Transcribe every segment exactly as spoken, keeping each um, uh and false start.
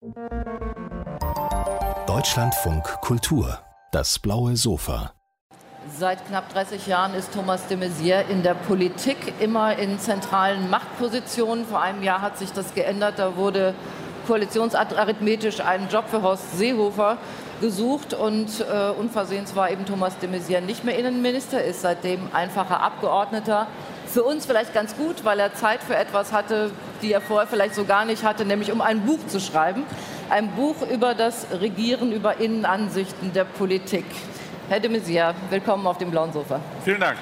Deutschlandfunk Kultur, das blaue Sofa. Seit knapp dreißig Jahren ist Thomas de Maizière in der Politik, immer in zentralen Machtpositionen. Vor einem Jahr hat sich das geändert, da wurde koalitionsarithmetisch ein Job für Horst Seehofer gesucht und äh, unversehens war eben Thomas de Maizière nicht mehr Innenminister, ist seitdem einfacher Abgeordneter. Für uns vielleicht ganz gut, weil er Zeit für etwas hatte, die er vorher vielleicht so gar nicht hatte, nämlich um ein Buch zu schreiben. Ein Buch über das Regieren, über Innenansichten der Politik. Herr de Maizière, willkommen auf dem blauen Sofa. Vielen Dank.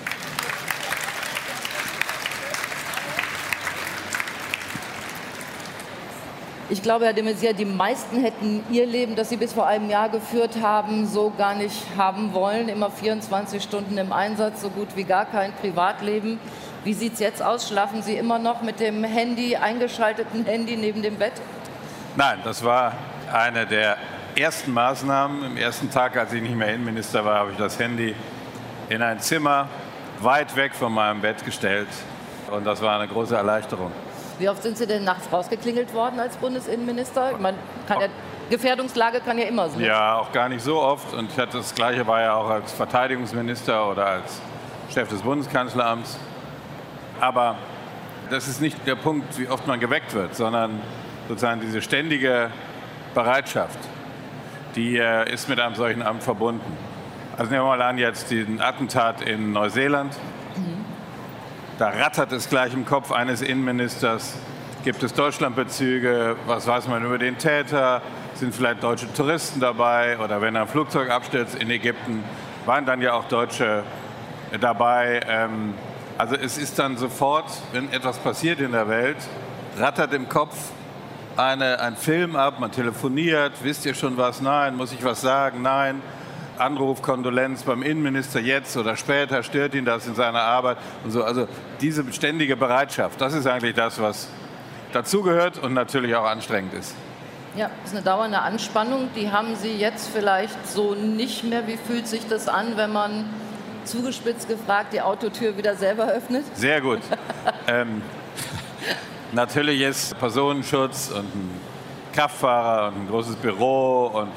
Ich glaube, Herr de Maizière, die meisten hätten Ihr Leben, das Sie bis vor einem Jahr geführt haben, so gar nicht haben wollen. Immer vierundzwanzig Stunden im Einsatz, so gut wie gar kein Privatleben. Wie sieht es jetzt aus? Schlafen Sie immer noch mit dem Handy, eingeschalteten Handy neben dem Bett? Nein, das war eine der ersten Maßnahmen. Am ersten Tag, als ich nicht mehr Innenminister war, habe ich das Handy in ein Zimmer weit weg von meinem Bett gestellt. Und das war eine große Erleichterung. Wie oft sind Sie denn nachts rausgeklingelt worden als Bundesinnenminister? Man kann ja, Gefährdungslage kann ja immer sein. Ja, auch gar nicht so oft. Und ich hatte das Gleiche war ja auch als Verteidigungsminister oder als Chef des Bundeskanzleramts. Aber das ist nicht der Punkt, wie oft man geweckt wird, sondern sozusagen diese ständige Bereitschaft, die äh, ist mit einem solchen Amt verbunden. Also nehmen wir mal an jetzt den Attentat in Neuseeland. Mhm. Da rattert es gleich im Kopf eines Innenministers. Gibt es Deutschlandbezüge? Was weiß man über den Täter? Sind vielleicht deutsche Touristen dabei? Oder wenn ein Flugzeug abstürzt in Ägypten, waren dann ja auch Deutsche dabei. Ähm, also es ist dann sofort, wenn etwas passiert in der Welt, rattert im Kopf eine, ein Film ab, man telefoniert, wisst ihr schon was? Nein, muss ich was sagen? Nein. Anruf, Kondolenz beim Innenminister jetzt oder später, stört ihn das in seiner Arbeit und so. Also diese ständige Bereitschaft, das ist eigentlich das, was dazugehört und natürlich auch anstrengend ist. Ja, das ist eine dauernde Anspannung. Die haben Sie jetzt vielleicht so nicht mehr. Wie fühlt sich das an, wenn man zugespitzt gefragt die Autotür wieder selber öffnet? Sehr gut. ähm, natürlich ist Personenschutz und ein Kraftfahrer und ein großes Büro und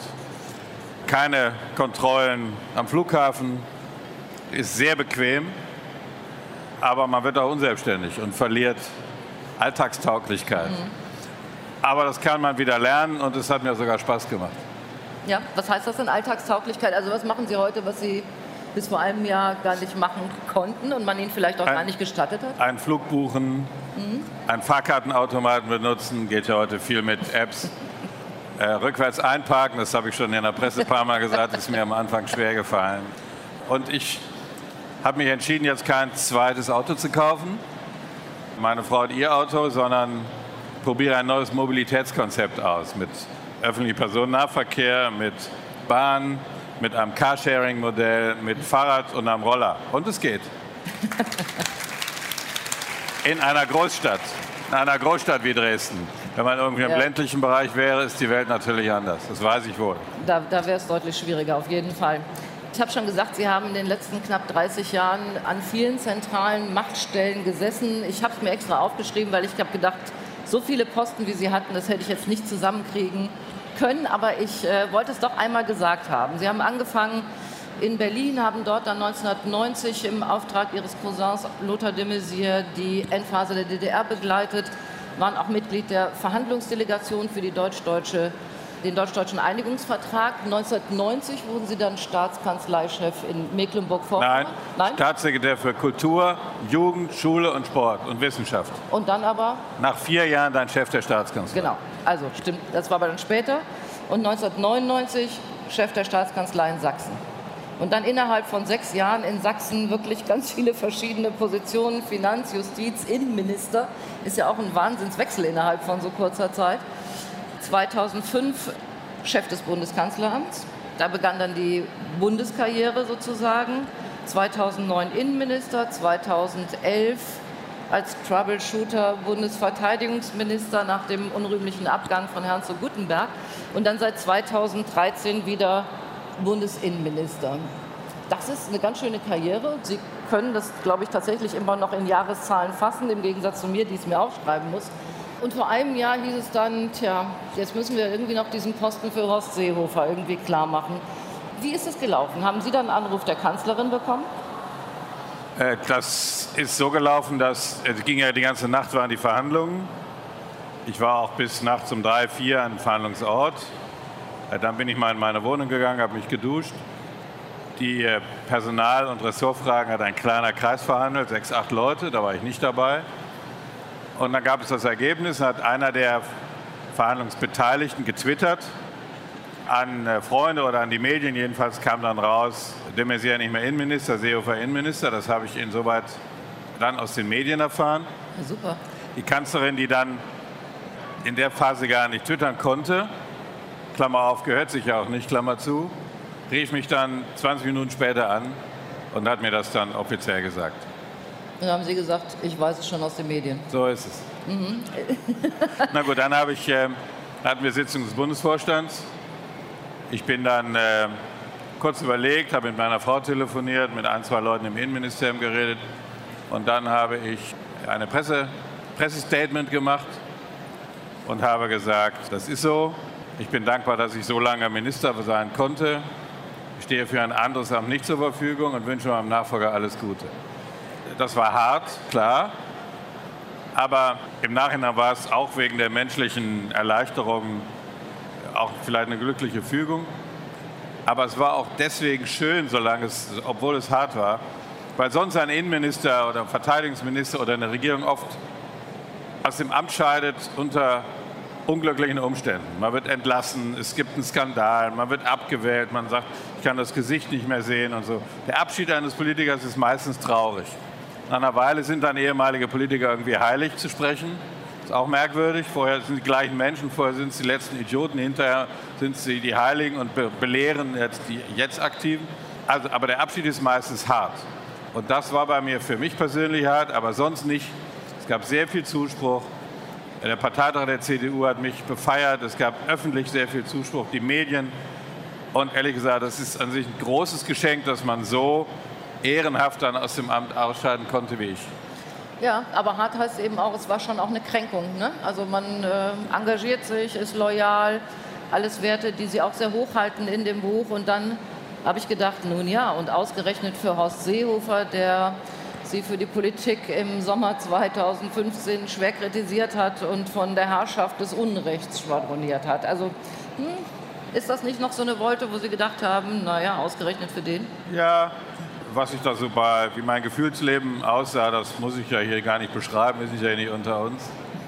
keine Kontrollen am Flughafen, ist sehr bequem, aber man wird auch unselbstständig und verliert Alltagstauglichkeit. Mhm. Aber das kann man wieder lernen und es hat mir sogar Spaß gemacht. Ja, was heißt das denn, Alltagstauglichkeit? Also was machen Sie heute, was Sie bis vor einem Jahr gar nicht machen konnten und man Ihnen vielleicht auch ein, gar nicht gestattet hat? Einen Flug buchen, mhm. einen Fahrkartenautomaten benutzen, geht ja heute viel mit Apps. Äh, rückwärts einparken, das habe ich schon in der Presse ein paar Mal gesagt, ist mir am Anfang schwer gefallen. Und ich habe mich entschieden, jetzt kein zweites Auto zu kaufen, meine Frau hat ihr Auto, sondern probiere ein neues Mobilitätskonzept aus mit öffentlichem Personennahverkehr, mit Bahn, mit einem Carsharing-Modell, mit Fahrrad und einem Roller. Und es geht. In einer Großstadt, in einer Großstadt wie Dresden. Wenn man irgendwie im ja. ländlichen Bereich wäre, ist die Welt natürlich anders. Das weiß ich wohl. Da, da wäre es deutlich schwieriger, auf jeden Fall. Ich habe schon gesagt, Sie haben in den letzten knapp dreißig Jahren an vielen zentralen Machtstellen gesessen. Ich habe es mir extra aufgeschrieben, weil ich habe gedacht, so viele Posten, wie Sie hatten, das hätte ich jetzt nicht zusammenkriegen können. Aber ich äh, wollte es doch einmal gesagt haben. Sie haben angefangen in Berlin, haben dort dann neunzehnhundertneunzig im Auftrag Ihres Cousins Lothar de Maizière die Endphase der D D R begleitet, waren auch Mitglied der Verhandlungsdelegation für die deutsch-deutsche, den deutsch-deutschen Einigungsvertrag. neunzehnhundertneunzig wurden Sie dann Staatskanzleichef in Mecklenburg-Vorpommern. Nein, Nein, Staatssekretär für Kultur, Jugend, Schule und Sport und Wissenschaft. Und dann aber? Nach vier Jahren dann Chef der Staatskanzlei. Genau, also stimmt, das war aber dann später. Und neunzehnhundertneunundneunzig Chef der Staatskanzlei in Sachsen. Und dann innerhalb von sechs Jahren in Sachsen wirklich ganz viele verschiedene Positionen, Finanz-, Justiz-, Innenminister. Ist ja auch ein Wahnsinnswechsel innerhalb von so kurzer Zeit. zweitausendfünf Chef des Bundeskanzleramts. Da begann dann die Bundeskarriere sozusagen. zweitausendneun Innenminister, zweitausendelf als Troubleshooter Bundesverteidigungsminister nach dem unrühmlichen Abgang von Herrn zu Guttenberg. Und dann seit zweitausenddreizehn wieder Bundesinnenminister. Das ist eine ganz schöne Karriere. Sie können das, glaube ich, tatsächlich immer noch in Jahreszahlen fassen, im Gegensatz zu mir, die es mir aufschreiben muss. und vor einem Jahr hieß es dann, tja, jetzt müssen wir irgendwie noch diesen Posten für Horst Seehofer irgendwie klar machen. Wie ist es gelaufen? Haben Sie dann einen Anruf der Kanzlerin bekommen? Äh, das ist so gelaufen, dass es ging ja die ganze Nacht waren die Verhandlungen. Ich war auch bis nachts um drei, vier am Verhandlungsort. Äh, dann bin ich mal in meine Wohnung gegangen, habe mich geduscht. Die äh, Personal- und Ressortfragen hat ein kleiner Kreis verhandelt, sechs, acht Leute, da war ich nicht dabei. Und dann gab es das Ergebnis, hat einer der Verhandlungsbeteiligten getwittert an äh, Freunde oder an die Medien. Jedenfalls kam dann raus, de Maizière nicht mehr Innenminister, Seehofer Innenminister. Das habe ich insoweit dann aus den Medien erfahren. Ja, super. Die Kanzlerin, die dann in der Phase gar nicht twittern konnte, Klammer auf, gehört sich ja auch nicht, Klammer zu, rief mich dann zwanzig Minuten später an und hat mir das dann offiziell gesagt. Dann haben Sie gesagt, ich weiß es schon aus den Medien. So ist es. Mhm. Na gut, dann habe ich, äh, hatten wir Sitzung des Bundesvorstands. Ich bin dann äh, kurz überlegt, habe mit meiner Frau telefoniert, mit ein, zwei Leuten im Innenministerium geredet und dann habe ich eine Presse, Pressestatement gemacht und habe gesagt, das ist so. Ich bin dankbar, dass ich so lange Minister sein konnte. Ich stehe für ein anderes Amt nicht zur Verfügung und wünsche meinem Nachfolger alles Gute. Das war hart, klar. Aber im Nachhinein war es auch wegen der menschlichen Erleichterung auch vielleicht eine glückliche Fügung. Aber es war auch deswegen schön, solange es, obwohl es hart war, weil sonst ein Innenminister oder ein Verteidigungsminister oder eine Regierung oft aus dem Amt scheidet unter unglücklichen Umständen. Man wird entlassen, es gibt einen Skandal, man wird abgewählt, man sagt, ich kann das Gesicht nicht mehr sehen und so. Der Abschied eines Politikers ist meistens traurig. Nach einer Weile sind dann ehemalige Politiker irgendwie heilig zu sprechen. Das ist auch merkwürdig. Vorher sind die gleichen Menschen, vorher sind es die letzten Idioten, hinterher sind sie die Heiligen und be belehren jetzt die jetzt Aktiven. Also, aber der Abschied ist meistens hart. Und das war bei mir für mich persönlich hart, aber sonst nicht. Es gab sehr viel Zuspruch. Der Parteitag der C D U hat mich befeiert. Es gab öffentlich sehr viel Zuspruch, die Medien. Und ehrlich gesagt, das ist an sich ein großes Geschenk, dass man so ehrenhaft dann aus dem Amt ausscheiden konnte wie ich. Ja, aber hart heißt eben auch, es war schon auch eine Kränkung. Ne? Also man äh, engagiert sich, ist loyal, alles Werte, die Sie auch sehr hochhalten in dem Buch. Und dann habe ich gedacht, nun ja, und ausgerechnet für Horst Seehofer, der Sie für die Politik im Sommer zweitausendfünfzehn schwer kritisiert hat und von der Herrschaft des Unrechts schwadroniert hat. Also hm, ist das nicht noch so eine Wolte, wo Sie gedacht haben, naja, ausgerechnet für den? Ja, was ich da so bei, wie mein Gefühlsleben aussah, das muss ich ja hier gar nicht beschreiben, ist ja nicht unter uns.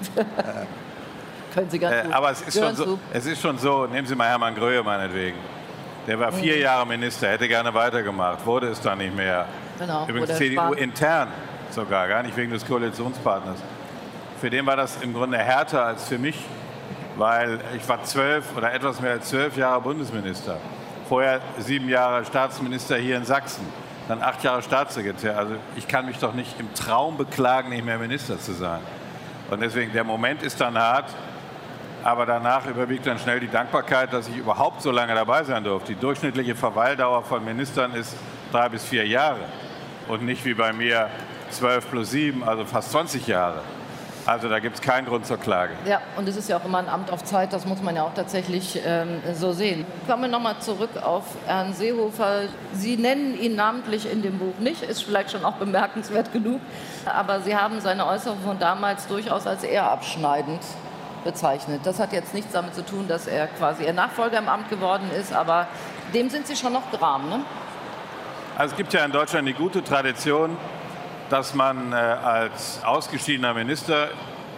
Können Sie ganz gut. Äh, aber es ist, schon so, es ist schon so, nehmen Sie mal Hermann Gröhe meinetwegen. Der war vier Jahre Minister, hätte gerne weitergemacht, wurde es dann nicht mehr. Genau, Übrigens C D U intern sogar, gar nicht wegen des Koalitionspartners. Für den war das im Grunde härter als für mich, weil ich war zwölf oder etwas mehr als zwölf Jahre Bundesminister. Vorher sieben Jahre Staatsminister hier in Sachsen, dann acht Jahre Staatssekretär. Also ich kann mich doch nicht im Traum beklagen, nicht mehr Minister zu sein. Und deswegen, der Moment ist dann hart. Aber danach überwiegt dann schnell die Dankbarkeit, dass ich überhaupt so lange dabei sein durfte. Die durchschnittliche Verweildauer von Ministern ist drei bis vier Jahre und nicht wie bei mir zwölf plus sieben, also fast zwanzig Jahre. Also da gibt es keinen Grund zur Klage. Ja, und es ist ja auch immer ein Amt auf Zeit, das muss man ja auch tatsächlich ähm, so sehen. Kommen wir nochmal zurück auf Herrn Seehofer. Sie nennen ihn namentlich in dem Buch nicht, ist vielleicht schon auch bemerkenswert genug, aber Sie haben seine Äußerung von damals durchaus als eher abschneidend bezeichnet. Das hat jetzt nichts damit zu tun, dass er quasi Ihr Nachfolger im Amt geworden ist, aber dem sind Sie schon noch gram, ne? Also es gibt ja in Deutschland die gute Tradition, dass man äh, als ausgeschiedener Minister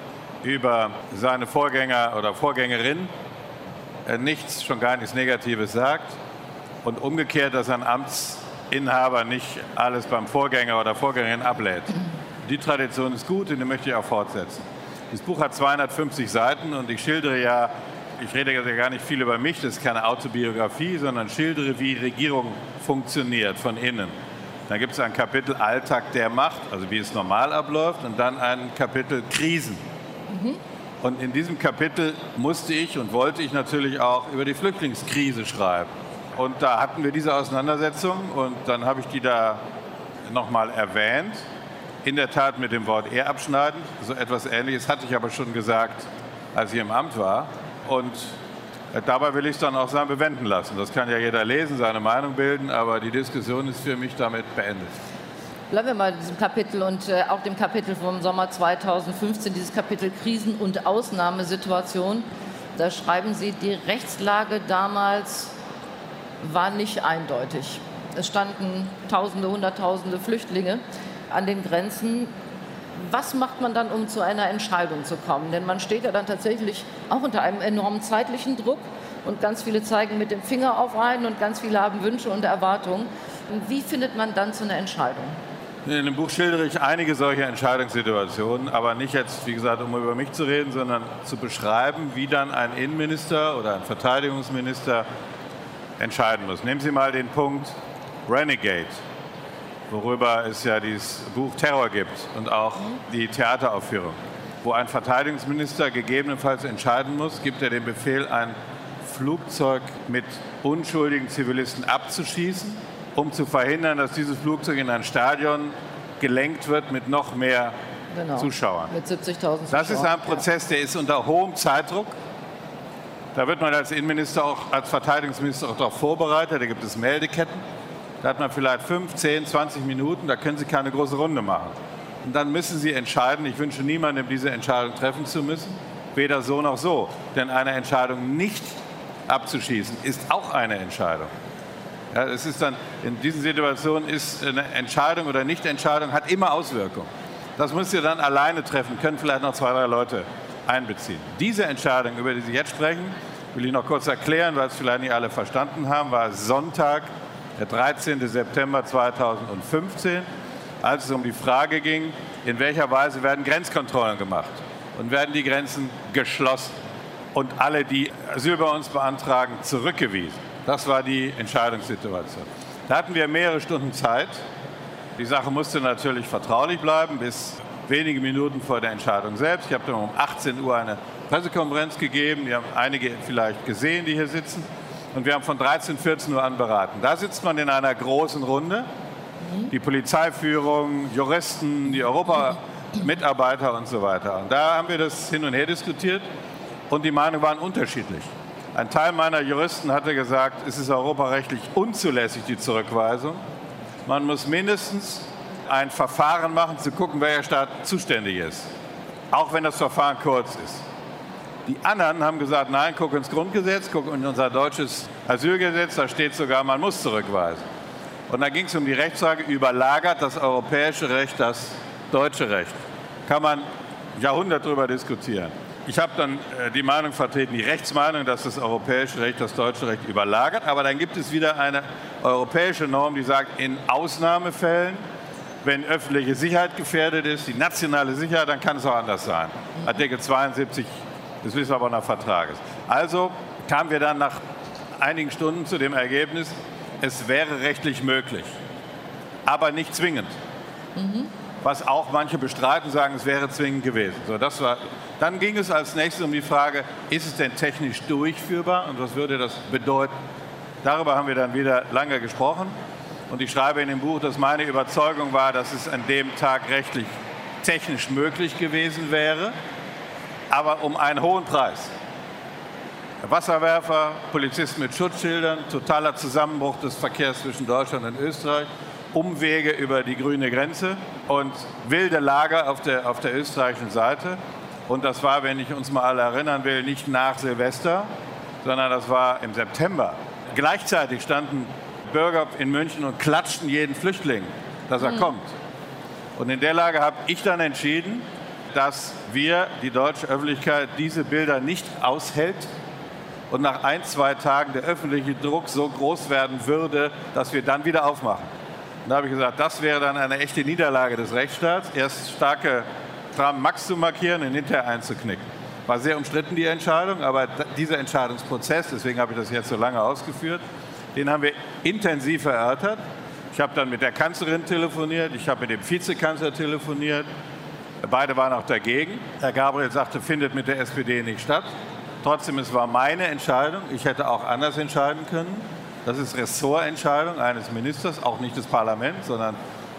über seine Vorgänger oder Vorgängerin äh, nichts, schon gar nichts Negatives sagt und umgekehrt, dass ein Amtsinhaber nicht alles beim Vorgänger oder Vorgängerin ablädt. Die Tradition ist gut und die möchte ich auch fortsetzen. Das Buch hat zweihundertfünfzig Seiten und ich schildere ja, ich rede ja gar nicht viel über mich, das ist keine Autobiografie, sondern schildere, wie Regierung funktioniert von innen. Dann gibt es ein Kapitel Alltag der Macht, also wie es normal abläuft, und dann ein Kapitel Krisen. Mhm. Und in diesem Kapitel musste ich und wollte ich natürlich auch über die Flüchtlingskrise schreiben. Und da hatten wir diese Auseinandersetzung und dann habe ich die da nochmal erwähnt. in der Tat mit dem Wort er abschneiden. So etwas Ähnliches hatte ich aber schon gesagt, als ich im Amt war. Und dabei will ich es dann auch sein bewenden lassen. Das kann ja jeder lesen, seine Meinung bilden, aber die Diskussion ist für mich damit beendet. Bleiben wir mal in diesem Kapitel und äh, auch dem Kapitel vom Sommer zweitausendfünfzehn, dieses Kapitel Krisen- und Ausnahmesituation. Da schreiben Sie, die Rechtslage damals war nicht eindeutig. Es standen Tausende, Hunderttausende Flüchtlinge an den Grenzen. Was macht man dann, um zu einer Entscheidung zu kommen? Denn man steht ja dann tatsächlich auch unter einem enormen zeitlichen Druck und ganz viele zeigen mit dem Finger auf einen und ganz viele haben Wünsche und Erwartungen. Wie findet man dann zu einer Entscheidung? In dem Buch schildere ich einige solcher Entscheidungssituationen, aber nicht jetzt, wie gesagt, um über mich zu reden, sondern zu beschreiben, wie dann ein Innenminister oder ein Verteidigungsminister entscheiden muss. Nehmen Sie mal den Punkt Renegade, worüber es ja dieses Buch Terror gibt und auch die Theateraufführung, wo ein Verteidigungsminister gegebenenfalls entscheiden muss, gibt er den Befehl, ein Flugzeug mit unschuldigen Zivilisten abzuschießen, um zu verhindern, dass dieses Flugzeug in ein Stadion gelenkt wird mit noch mehr genau. Zuschauern. Mit siebzigtausend Zuschauern. Das ist ein Prozess, der ist unter hohem Zeitdruck. Da wird man als Innenminister, auch als Verteidigungsminister auch darauf vorbereitet. Da gibt es Meldeketten. Da hat man vielleicht fünf, zehn, zwanzig Minuten. Da können Sie keine große Runde machen. Und dann müssen Sie entscheiden. Ich wünsche niemandem, diese Entscheidung treffen zu müssen. Weder so noch so. Denn eine Entscheidung nicht abzuschießen ist auch eine Entscheidung. Ja, es ist dann, in diesen Situationen ist eine Entscheidung oder Nichtentscheidung hat immer Auswirkungen. Das müsst ihr dann alleine treffen, können vielleicht noch zwei, drei Leute einbeziehen. Diese Entscheidung, über die Sie jetzt sprechen, will ich noch kurz erklären, weil es vielleicht nicht alle verstanden haben, war Sonntag, der dreizehnten September zweitausendfünfzehn, als es um die Frage ging, in welcher Weise werden Grenzkontrollen gemacht und werden die Grenzen geschlossen und alle, die Asyl bei uns beantragen, zurückgewiesen. Das war die Entscheidungssituation. Da hatten wir mehrere Stunden Zeit. Die Sache musste natürlich vertraulich bleiben bis wenige Minuten vor der Entscheidung selbst. Ich habe dann um achtzehn Uhr eine Pressekonferenz gegeben. Die haben einige vielleicht gesehen, die hier sitzen. Und wir haben von dreizehn, vierzehn Uhr an beraten. Da sitzt man in einer großen Runde. Die Polizeiführung, Juristen, die Europamitarbeiter und so weiter. Und da haben wir das hin und her diskutiert und die Meinungen waren unterschiedlich. Ein Teil meiner Juristen hatte gesagt, es ist europarechtlich unzulässig, die Zurückweisung. Man muss mindestens ein Verfahren machen, zu gucken, welcher Staat zuständig ist, auch wenn das Verfahren kurz ist. Die anderen haben gesagt, nein, guck ins Grundgesetz, guck in unser deutsches Asylgesetz, da steht sogar, man muss zurückweisen. Und da ging es um die Rechtsfrage, überlagert das europäische Recht das deutsche Recht? Kann man Jahrhunderte darüber diskutieren. Ich habe dann äh, die Meinung vertreten, die Rechtsmeinung, dass das europäische Recht das deutsche Recht überlagert. Aber dann gibt es wieder eine europäische Norm, die sagt, in Ausnahmefällen, wenn öffentliche Sicherheit gefährdet ist, die nationale Sicherheit, dann kann es auch anders sein. Artikel zweiundsiebzig des Lissabonner Vertrages. Also kamen wir dann nach einigen Stunden zu dem Ergebnis, es wäre rechtlich möglich, aber nicht zwingend. Mhm. Was auch manche bestreiten, sagen, es wäre zwingend gewesen. So, das war, dann ging es als nächstes um die Frage, ist es denn technisch durchführbar und was würde das bedeuten? Darüber haben wir dann wieder lange gesprochen und ich schreibe in dem Buch, dass meine Überzeugung war, dass es an dem Tag rechtlich technisch möglich gewesen wäre, aber um einen hohen Preis. Wasserwerfer, Polizisten mit Schutzschildern, totaler Zusammenbruch des Verkehrs zwischen Deutschland und Österreich, Umwege über die grüne Grenze und wilde Lager auf der, auf der österreichischen Seite. Und das war, wenn ich uns mal alle erinnern will, nicht nach Silvester, sondern das war im September. Gleichzeitig standen Bürger in München und klatschten jeden Flüchtling, dass er mhm. kommt. Und in der Lage habe ich dann entschieden, dass wir, die deutsche Öffentlichkeit, diese Bilder nicht aushält und nach ein, zwei Tagen der öffentliche Druck so groß werden würde, dass wir dann wieder aufmachen. Und da habe ich gesagt, das wäre dann eine echte Niederlage des Rechtsstaats, erst starke Tram Max zu markieren und hinterher einzuknicken. War sehr umstritten, die Entscheidung, aber dieser Entscheidungsprozess, deswegen habe ich das jetzt so lange ausgeführt, den haben wir intensiv erörtert. Ich habe dann mit der Kanzlerin telefoniert, ich habe mit dem Vizekanzler telefoniert, beide waren auch dagegen. Herr Gabriel sagte, findet mit der S P D nicht statt. Trotzdem, es war meine Entscheidung, ich hätte auch anders entscheiden können. Das ist Ressortentscheidung eines Ministers, auch nicht des Parlaments, sondern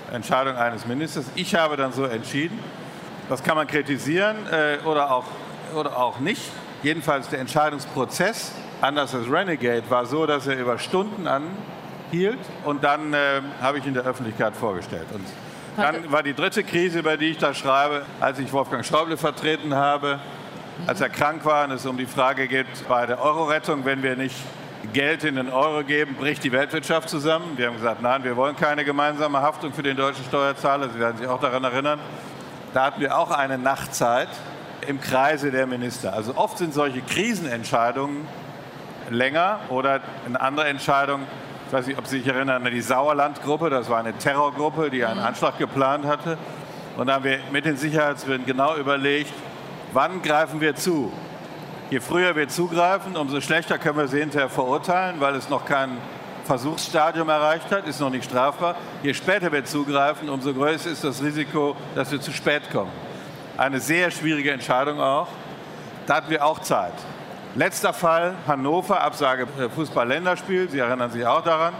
Entscheidung eines Ministers. Ich habe dann so entschieden. Das kann man kritisieren äh, oder, auch, oder auch nicht. Jedenfalls der Entscheidungsprozess, anders als Renegade, war so, dass er über Stunden anhielt und dann äh, habe ich in der Öffentlichkeit vorgestellt. Und dann war die dritte Krise, über die ich da schreibe, als ich Wolfgang Schäuble vertreten habe, als er krank war und es um die Frage geht, bei der Euro-Rettung, wenn wir nicht Geld in den Euro geben, bricht die Weltwirtschaft zusammen. Wir haben gesagt, nein, wir wollen keine gemeinsame Haftung für den deutschen Steuerzahler. Sie werden sich auch daran erinnern. Da hatten wir auch eine Nachtzeit im Kreise der Minister. Also oft sind solche Krisenentscheidungen länger oder eine andere Entscheidung. Ich weiß nicht, ob Sie sich erinnern an die Sauerland-Gruppe. Das war eine Terrorgruppe, die einen Anschlag geplant hatte. Und da haben wir mit den Sicherheitsbehörden genau überlegt, wann greifen wir zu? Je früher wir zugreifen, umso schlechter können wir sie hinterher verurteilen, weil es noch kein Versuchsstadium erreicht hat, ist noch nicht strafbar. Je später wir zugreifen, umso größer ist das Risiko, dass wir zu spät kommen. Eine sehr schwierige Entscheidung auch. Da hatten wir auch Zeit. Letzter Fall, Hannover, Absage Fußball-Länderspiel. Sie erinnern sich auch daran.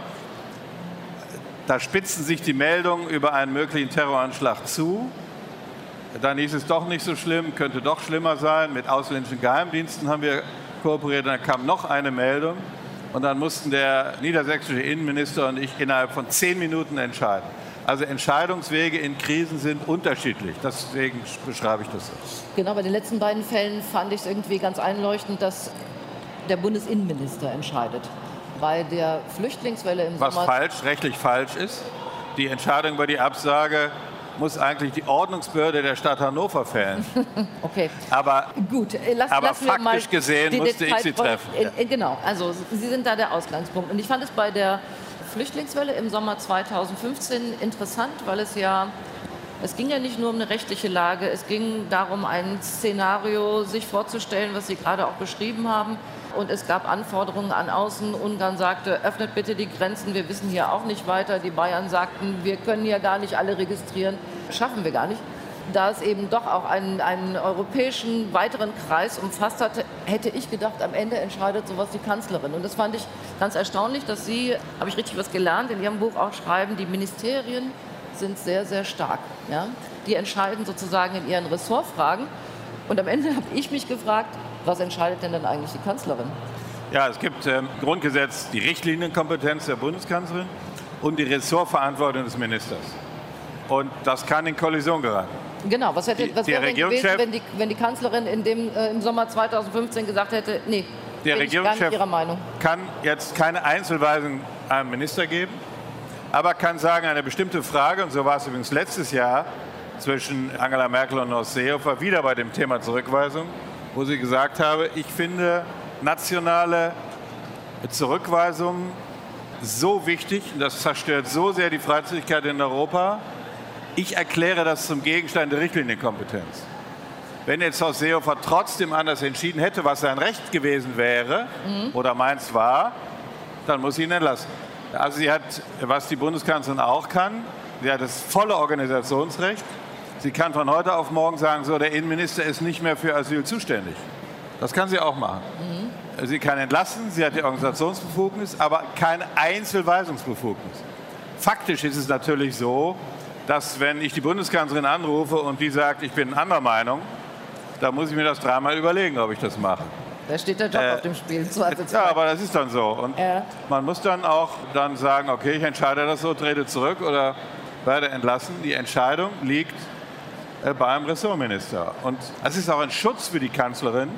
Da spitzten sich die Meldungen über einen möglichen Terroranschlag zu. Dann hieß es doch nicht so schlimm, könnte doch schlimmer sein. Mit ausländischen Geheimdiensten haben wir kooperiert. Dann kam noch eine Meldung. Und dann mussten der niedersächsische Innenminister und ich innerhalb von zehn Minuten entscheiden. Also Entscheidungswege in Krisen sind unterschiedlich. Deswegen beschreibe ich das so. Genau, bei den letzten beiden Fällen fand ich es irgendwie ganz einleuchtend, dass der Bundesinnenminister entscheidet. Bei der Flüchtlingswelle im Was Sommer... Was falsch, rechtlich falsch ist. Die Entscheidung über die Absage muss eigentlich die Ordnungsbehörde der Stadt Hannover fällen. Okay. Aber, Gut, lass, aber lassen faktisch wir mal gesehen musste ich sie treffen. In, in, genau, also Sie sind da der Ausgangspunkt. Und ich fand es bei der Flüchtlingswelle im Sommer zweitausendfünfzehn interessant, weil es ja, es ging ja nicht nur um eine rechtliche Lage, es ging darum, ein Szenario sich vorzustellen, was Sie gerade auch beschrieben haben. Und es gab Anforderungen an Außen. Ungarn sagte, öffnet bitte die Grenzen, wir wissen hier auch nicht weiter. Die Bayern sagten, wir können hier gar nicht alle registrieren, schaffen wir gar nicht. Da es eben doch auch einen, einen europäischen weiteren Kreis umfasst hatte, hätte ich gedacht, am Ende entscheidet sowas die Kanzlerin. Und das fand ich ganz erstaunlich, dass Sie, habe ich richtig was gelernt, in Ihrem Buch auch schreiben, die Ministerien sind sehr, sehr stark. Ja? Die entscheiden sozusagen in ihren Ressortfragen. Und am Ende habe ich mich gefragt, was entscheidet denn dann eigentlich die Kanzlerin? Ja, es gibt im Grundgesetz die Richtlinienkompetenz der Bundeskanzlerin und die Ressortverantwortung des Ministers. Und das kann in Kollision geraten. Genau, was, hätte, Die- was der wäre denn gewesen, Regierungschef- wenn die, wenn die Kanzlerin in dem, äh, im Sommer zweitausendfünfzehn gesagt hätte, nee, Der bin ich gar nicht Regierungschef Ihrer Meinung. kann jetzt keine Einzelweisung einem Minister geben, aber kann sagen, eine bestimmte Frage, und so war es übrigens letztes Jahr zwischen Angela Merkel und Horst Seehofer, wieder bei dem Thema Zurückweisung, wo sie gesagt habe, ich finde nationale Zurückweisung so wichtig, und das zerstört so sehr die Freizügigkeit in Europa, ich erkläre das zum Gegenstand der Richtlinienkompetenz. Wenn jetzt Horst Seehofer trotzdem anders entschieden hätte, was sein Recht gewesen wäre mhm. oder meins war, dann muss sie ihn entlassen. Also sie hat, was die Bundeskanzlerin auch kann, sie hat das volle Organisationsrecht. Sie kann von heute auf morgen sagen, so, der Innenminister ist nicht mehr für Asyl zuständig. Das kann sie auch machen. Mhm. Sie kann entlassen, sie hat die Organisationsbefugnis, aber keine Einzelweisungsbefugnis. Faktisch ist es natürlich so, dass wenn ich die Bundeskanzlerin anrufe und die sagt, ich bin anderer Meinung, da muss ich mir das dreimal überlegen, ob ich das mache. Da steht der Job Äh, auf dem Spiel. So hat es Ja, aber das ist dann so. Und Ja. man muss dann auch dann sagen, okay, ich entscheide das so, trete zurück oder werde entlassen. Die Entscheidung liegt äh, beim Ressortminister. Und es ist auch ein Schutz für die Kanzlerin,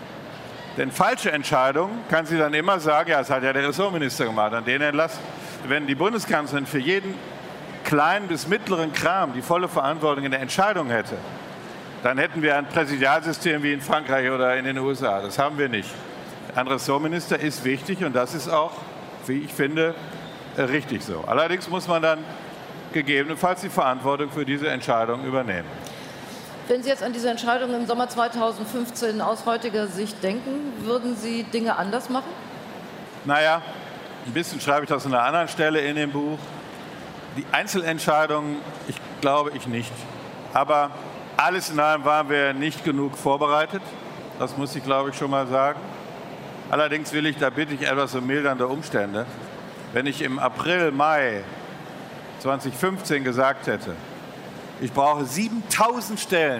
denn falsche Entscheidungen kann sie dann immer sagen, ja, das hat ja der Ressortminister gemacht, an den entlassen. Wenn die Bundeskanzlerin für jeden kleinen bis mittleren Kram die volle Verantwortung in der Entscheidung hätte, dann hätten wir ein Präsidialsystem wie in Frankreich oder in den U S A. Das haben wir nicht. Ein Ressortminister ist wichtig und das ist auch, wie ich finde, richtig so. Allerdings muss man dann gegebenenfalls die Verantwortung für diese Entscheidung übernehmen. Wenn Sie jetzt an diese Entscheidung im Sommer zweitausendfünfzehn aus heutiger Sicht denken, würden Sie Dinge anders machen? Naja, ein bisschen schreibe ich das an einer anderen Stelle in dem Buch. Die Einzelentscheidungen, ich glaube ich nicht. Aber alles in allem waren wir nicht genug vorbereitet. Das muss ich, glaube ich, schon mal sagen. Allerdings will ich, da bitte ich etwas um mildernde Umstände. Wenn ich im April, Mai zweitausendfünfzehn gesagt hätte, ich brauche siebentausend Stellen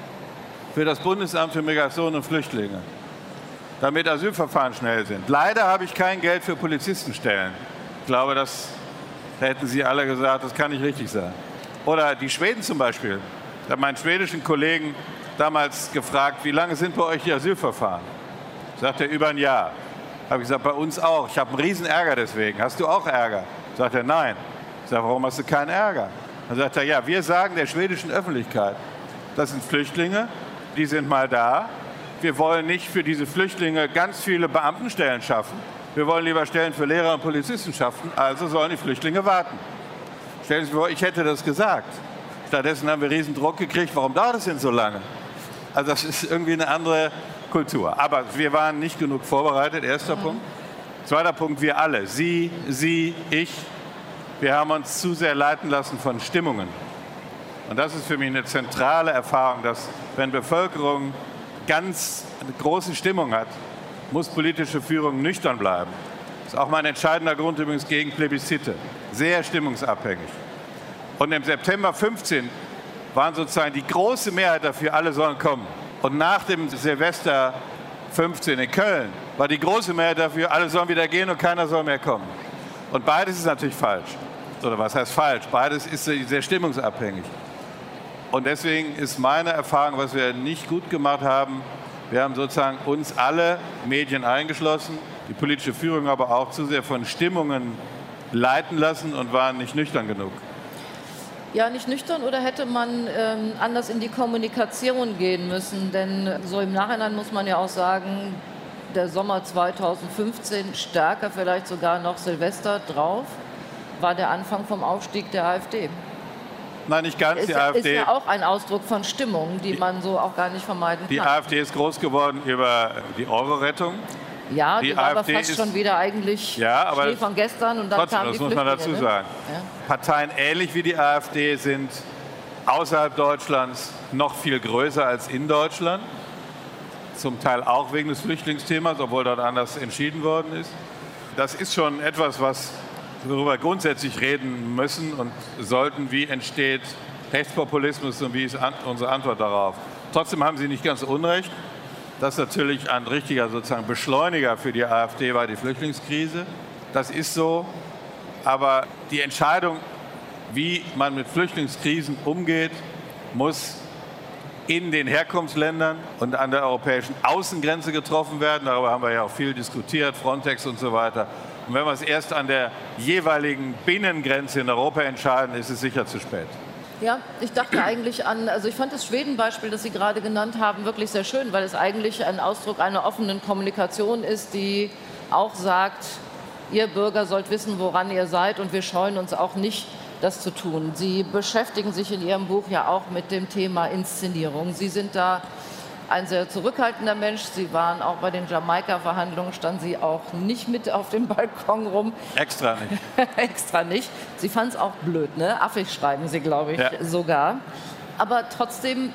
für das Bundesamt für Migration und Flüchtlinge, damit Asylverfahren schnell sind. Leider habe ich kein Geld für Polizistenstellen. Ich glaube, das hätten Sie alle gesagt, das kann nicht richtig sein. Oder die Schweden zum Beispiel. Ich habe meinen schwedischen Kollegen damals gefragt, wie lange sind bei euch die Asylverfahren? Sagt er, über ein Jahr. Habe ich gesagt, bei uns auch. Ich habe einen riesen Ärger deswegen. Hast du auch Ärger? Sagt er, nein. Ich sage, warum hast du keinen Ärger? Dann sagt er, ja, wir sagen der schwedischen Öffentlichkeit, das sind Flüchtlinge, die sind mal da. Wir wollen nicht für diese Flüchtlinge ganz viele Beamtenstellen schaffen. Wir wollen lieber Stellen für Lehrer und Polizisten schaffen, also sollen die Flüchtlinge warten. Stellen Sie sich vor, ich hätte das gesagt. Stattdessen haben wir riesen Druck gekriegt, warum dauert es denn so lange? Also das ist irgendwie eine andere Kultur. Aber wir waren nicht genug vorbereitet, erster mhm. Punkt. Zweiter Punkt, wir alle, Sie, Sie, ich, wir haben uns zu sehr leiten lassen von Stimmungen. Und das ist für mich eine zentrale Erfahrung, dass wenn Bevölkerung ganz eine große Stimmung hat, muss politische Führung nüchtern bleiben. Das ist auch mein entscheidender Grund übrigens gegen Plebiszite. Sehr stimmungsabhängig. Und im September fünfzehn waren sozusagen die große Mehrheit dafür, alle sollen kommen. Und nach dem Silvester fünfzehn in Köln war die große Mehrheit dafür, alle sollen wieder gehen und keiner soll mehr kommen. Und beides ist natürlich falsch. Oder was heißt falsch? Beides ist sehr stimmungsabhängig. Und deswegen ist meine Erfahrung, was wir nicht gut gemacht haben, wir haben sozusagen uns alle, Medien eingeschlossen, die politische Führung aber auch zu sehr von Stimmungen leiten lassen und waren nicht nüchtern genug. Ja, nicht nüchtern oder hätte man ähm, anders in die Kommunikation gehen müssen? Denn so im Nachhinein muss man ja auch sagen, der Sommer zweitausendfünfzehn, stärker vielleicht sogar noch Silvester drauf, war der Anfang vom Aufstieg der AfD. Nein, nicht ganz. Ist, die AfD ist ja auch ein Ausdruck von Stimmung, die, die man so auch gar nicht vermeiden kann. Die AfD ist groß geworden über die Euro-Rettung. Ja, die, die war AfD aber fast ist, schon wieder eigentlich ja, aber Schnee von gestern und dann trotzdem, kam die das muss man dazu ne? sagen. Ja. Parteien ähnlich wie die AfD sind außerhalb Deutschlands noch viel größer als in Deutschland. Zum Teil auch wegen des Flüchtlingsthemas, obwohl dort anders entschieden worden ist. Das ist schon etwas, was worüber wir grundsätzlich reden müssen und sollten, wie entsteht Rechtspopulismus und wie ist an, unsere Antwort darauf. Trotzdem haben Sie nicht ganz unrecht, dass natürlich ein richtiger sozusagen Beschleuniger für die AfD war die Flüchtlingskrise. Das ist so, aber die Entscheidung, wie man mit Flüchtlingskrisen umgeht, muss in den Herkunftsländern und an der europäischen Außengrenze getroffen werden. Darüber haben wir ja auch viel diskutiert, Frontex und so weiter. Und wenn wir es erst an der jeweiligen Binnengrenze in Europa entscheiden, ist es sicher zu spät. Ja, ich dachte eigentlich an, also ich fand das Schweden-Beispiel, das Sie gerade genannt haben, wirklich sehr schön, weil es eigentlich ein Ausdruck einer offenen Kommunikation ist, die auch sagt, ihr Bürger sollt wissen, woran ihr seid und wir scheuen uns auch nicht, das zu tun. Sie beschäftigen sich in Ihrem Buch ja auch mit dem Thema Inszenierung. Sie sind da ein sehr zurückhaltender Mensch. Sie waren auch bei den Jamaika-Verhandlungen, standen Sie auch nicht mit auf dem Balkon rum. Extra nicht. Extra nicht. Sie fanden es auch blöd, ne? Affig schreiben Sie, glaube ich, ja. sogar. Aber trotzdem,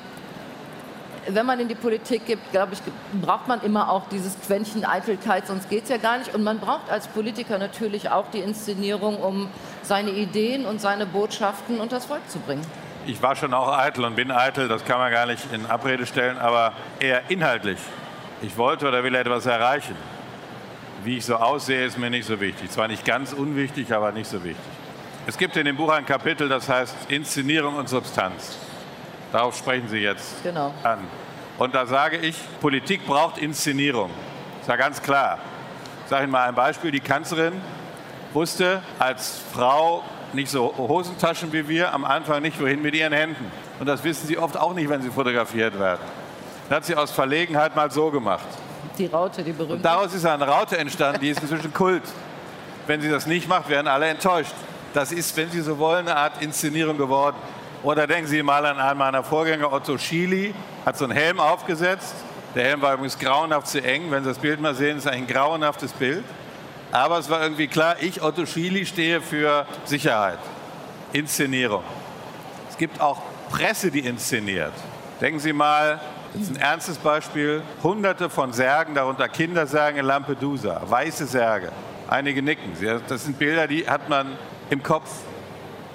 wenn man in die Politik geht, glaube ich, braucht man immer auch dieses Quäntchen Eitelkeit, sonst geht es ja gar nicht. Und man braucht als Politiker natürlich auch die Inszenierung, um seine Ideen und seine Botschaften unters Volk zu bringen. Ich war schon auch eitel und bin eitel, das kann man gar nicht in Abrede stellen, aber eher inhaltlich. Ich wollte oder will etwas erreichen. Wie ich so aussehe, ist mir nicht so wichtig. Zwar nicht ganz unwichtig, aber nicht so wichtig. Es gibt in dem Buch ein Kapitel, das heißt Inszenierung und Substanz. Darauf sprechen Sie jetzt genau. an. Und da sage ich, Politik braucht Inszenierung. Das ist ja ganz klar. Ich sage Ihnen mal ein Beispiel. Die Kanzlerin wusste als Frau nicht so Hosentaschen wie wir, am Anfang nicht, wohin mit ihren Händen. Und das wissen Sie oft auch nicht, wenn Sie fotografiert werden. Das hat sie aus Verlegenheit mal so gemacht. Die Raute, die berühmte. Und daraus ist eine Raute entstanden, die ist inzwischen Kult. Wenn sie das nicht macht, werden alle enttäuscht. Das ist, wenn Sie so wollen, eine Art Inszenierung geworden. Oder denken Sie mal an einen meiner Vorgänger, Otto Schily, hat so einen Helm aufgesetzt. Der Helm war übrigens grauenhaft zu eng. Wenn Sie das Bild mal sehen, ist ein grauenhaftes Bild. Aber es war irgendwie klar, ich, Otto Schily, stehe für Sicherheit, Inszenierung. Es gibt auch Presse, die inszeniert. Denken Sie mal, das ist ein ernstes Beispiel, Hunderte von Särgen, darunter Kindersärgen in Lampedusa, weiße Särge. Einige nicken. Das sind Bilder, die hat man im Kopf.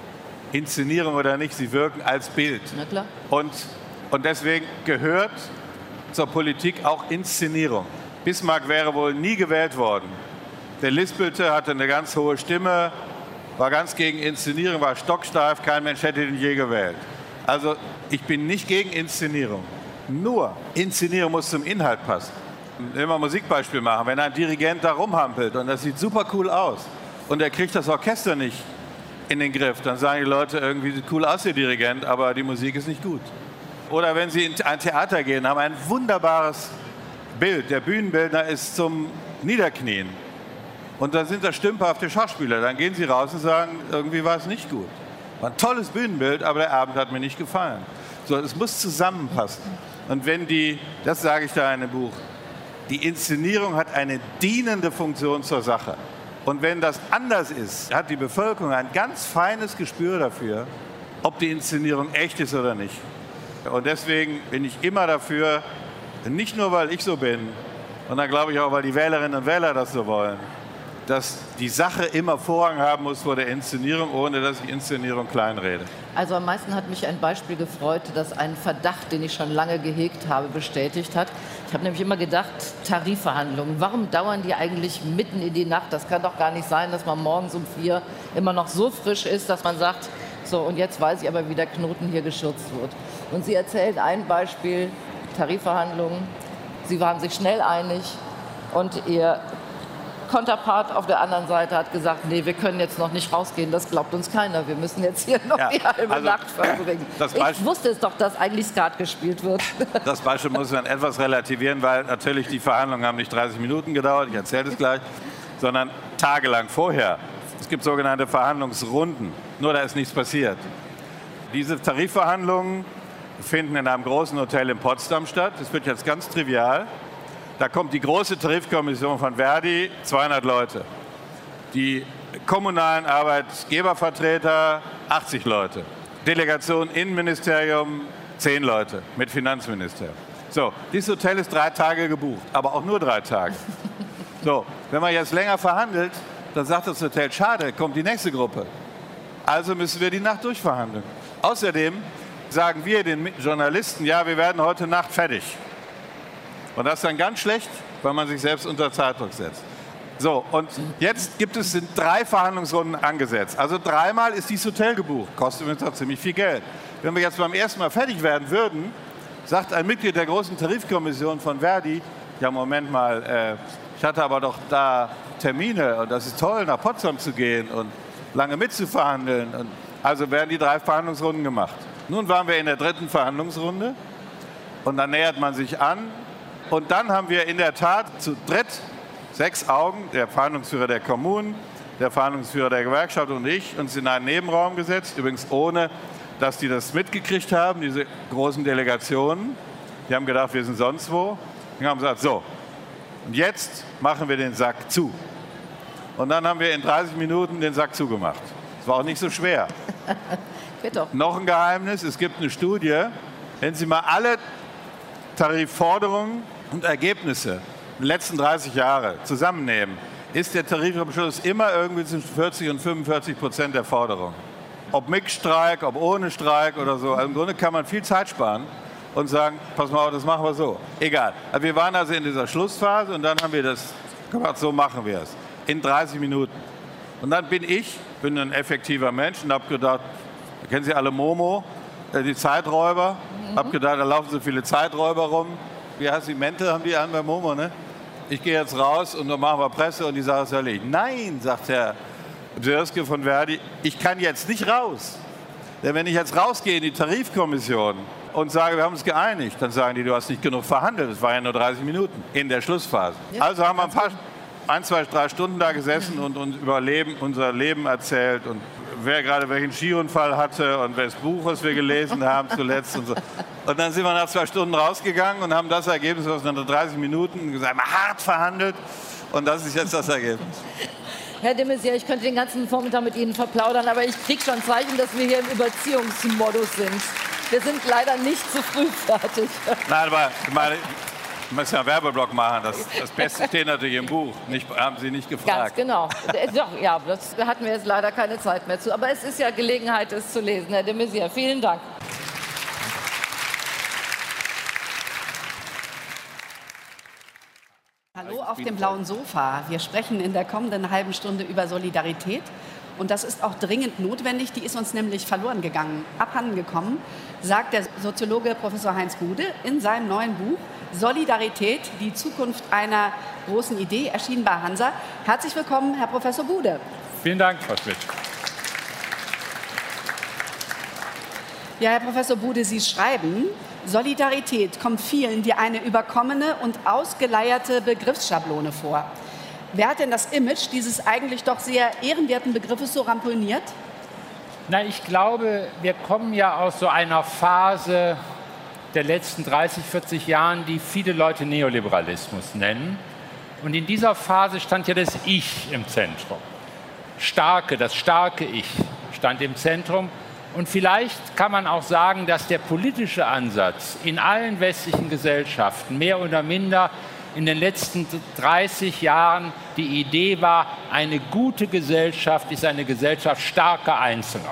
Inszenierung oder nicht, sie wirken als Bild. Na klar. Und, und deswegen gehört zur Politik auch Inszenierung. Bismarck wäre wohl nie gewählt worden. Der lispelte, hatte eine ganz hohe Stimme, war ganz gegen Inszenierung, war stocksteif, kein Mensch hätte ihn je gewählt. Also ich bin nicht gegen Inszenierung. Nur Inszenierung muss zum Inhalt passen. Wenn wir ein Musikbeispiel machen, wenn ein Dirigent da rumhampelt und das sieht super cool aus und er kriegt das Orchester nicht in den Griff, dann sagen die Leute, irgendwie sieht cool aus, der Dirigent, aber die Musik ist nicht gut. Oder wenn sie in ein Theater gehen, haben ein wunderbares Bild. Der Bühnenbildner ist zum Niederknien. Und dann sind da stümperhafte Schauspieler. Dann gehen sie raus und sagen, irgendwie war es nicht gut. War ein tolles Bühnenbild, aber der Abend hat mir nicht gefallen. So, es muss zusammenpassen. Und wenn die, das sage ich da in dem Buch, die Inszenierung hat eine dienende Funktion zur Sache. Und wenn das anders ist, hat die Bevölkerung ein ganz feines Gespür dafür, ob die Inszenierung echt ist oder nicht. Und deswegen bin ich immer dafür, nicht nur, weil ich so bin, und dann glaube ich auch, weil die Wählerinnen und Wähler das so wollen, dass die Sache immer Vorrang haben muss vor der Inszenierung, ohne dass ich Inszenierung kleinrede. Also am meisten hat mich ein Beispiel gefreut, das einen Verdacht, den ich schon lange gehegt habe, bestätigt hat. Ich habe nämlich immer gedacht, Tarifverhandlungen, warum dauern die eigentlich mitten in die Nacht? Das kann doch gar nicht sein, dass man morgens um vier immer noch so frisch ist, dass man sagt, so und jetzt weiß ich aber, wie der Knoten hier geschürzt wird. Und Sie erzählen ein Beispiel, Tarifverhandlungen, Sie waren sich schnell einig und Ihr Konterpart auf der anderen Seite hat gesagt, nee, wir können jetzt noch nicht rausgehen, das glaubt uns keiner, wir müssen jetzt hier noch ja, die halbe also, Nacht verbringen. Ich wusste es doch, dass eigentlich Skat gespielt wird. Das Beispiel muss man etwas relativieren, weil natürlich die Verhandlungen haben nicht dreißig Minuten gedauert, ich erzähle es gleich, sondern tagelang vorher. Es gibt sogenannte Verhandlungsrunden, nur da ist nichts passiert. Diese Tarifverhandlungen finden in einem großen Hotel in Potsdam statt, das wird jetzt ganz trivial. Da kommt die große Tarifkommission von Verdi, zweihundert Leute. Die kommunalen Arbeitgebervertreter, achtzig Leute. Delegation Innenministerium, zehn Leute mit Finanzministerium. So, dieses Hotel ist drei Tage gebucht, aber auch nur drei Tage. So, wenn man jetzt länger verhandelt, dann sagt das Hotel, schade, kommt die nächste Gruppe. Also müssen wir die Nacht durchverhandeln. Außerdem sagen wir den Journalisten, ja, wir werden heute Nacht fertig. Und das ist dann ganz schlecht, weil man sich selbst unter Zeitdruck setzt. So, und jetzt gibt es sind drei Verhandlungsrunden angesetzt. Also dreimal ist dieses Hotel gebucht. Kostet übrigens auch ziemlich viel Geld. Wenn wir jetzt beim ersten Mal fertig werden würden, sagt ein Mitglied der großen Tarifkommission von Verdi, ja, Moment mal, äh, ich hatte aber doch da Termine und das ist toll, nach Potsdam zu gehen und lange mitzuverhandeln. Und also werden die drei Verhandlungsrunden gemacht. Nun waren wir in der dritten Verhandlungsrunde und dann nähert man sich an. Und dann haben wir in der Tat zu dritt, sechs Augen, der Verhandlungsführer der Kommunen, der Verhandlungsführer der Gewerkschaft und ich, uns in einen Nebenraum gesetzt, übrigens ohne, dass die das mitgekriegt haben, diese großen Delegationen. Die haben gedacht, wir sind sonst wo. Die haben gesagt, so, und jetzt machen wir den Sack zu. Und dann haben wir in dreißig Minuten den Sack zugemacht. Das war auch nicht so schwer. Geht doch. Noch ein Geheimnis, es gibt eine Studie, wenn Sie mal alle Tarifforderungen und Ergebnisse in den letzten dreißig Jahre zusammennehmen, ist der Tarifabschluss immer irgendwie zwischen vierzig und fünfundvierzig Prozent der Forderung. Ob mit Streik, ob ohne Streik oder so. Also im Grunde kann man viel Zeit sparen und sagen, pass mal auf, das machen wir so. Egal. Also wir waren also in dieser Schlussphase und dann haben wir das gemacht, so machen wir es. In dreißig Minuten. Und dann bin ich, bin ein effektiver Mensch und habe gedacht, kennen Sie alle Momo, die Zeiträuber? Mhm. Habe gedacht, da laufen so viele Zeiträuber rum. Wie heißt die Mente, haben die an bei Momo, ne? Ich gehe jetzt raus und dann machen wir Presse und die Sache ist erledigt. Nein, sagt Herr Dürske von Verdi, ich kann jetzt nicht raus. Denn wenn ich jetzt rausgehe in die Tarifkommission und sage, wir haben uns geeinigt, dann sagen die, du hast nicht genug verhandelt. Es waren ja nur dreißig Minuten in der Schlussphase. Ja, also haben wir ein paar, ein, zwei, drei Stunden da gesessen und uns über Leben, unser Leben erzählt und wer gerade welchen Skiunfall hatte und welches Buch, was wir gelesen haben zuletzt und so. Und dann sind wir nach zwei Stunden rausgegangen und haben das Ergebnis aus nach dreißig Minuten gesagt, hart verhandelt und das ist jetzt das Ergebnis. Herr de Maizière, ich könnte den ganzen Vormittag mit Ihnen verplaudern, aber ich kriege schon Zeichen, dass wir hier im Überziehungsmodus sind. Wir sind leider nicht zu früh fertig. Nein, aber meine, Ich muss ja einen Werbeblock machen. Das, das Beste steht natürlich im Buch. Nicht, haben Sie nicht gefragt. Ganz genau. Doch, ja, das hatten wir jetzt leider keine Zeit mehr zu. Aber es ist ja Gelegenheit, es zu lesen. Herr de Maizière, vielen Dank. Hallo auf dem blauen Sofa. Wir sprechen in der kommenden halben Stunde über Solidarität. Und das ist auch dringend notwendig. Die ist uns nämlich verloren gegangen, abhanden gekommen, sagt der Soziologe Professor Heinz Bude in seinem neuen Buch Solidarität, die Zukunft einer großen Idee, erschienen bei Hansa. Herzlich willkommen, Herr Professor Bude. Vielen Dank, Frau Schmidt. Ja, Herr Professor Bude, Sie schreiben, Solidarität kommt vielen wie eine überkommene und ausgeleierte Begriffsschablone vor. Wer hat denn das Image dieses eigentlich doch sehr ehrenwerten Begriffes so ramponiert? Na, ich glaube, wir kommen ja aus so einer Phase der letzten dreißig, vierzig Jahren, die viele Leute Neoliberalismus nennen. Und in dieser Phase stand ja das Ich im Zentrum. Starke, das starke Ich stand im Zentrum. Und vielleicht kann man auch sagen, dass der politische Ansatz in allen westlichen Gesellschaften mehr oder minder in den letzten dreißig Jahren die Idee war, eine gute Gesellschaft ist eine Gesellschaft starker Einzelner.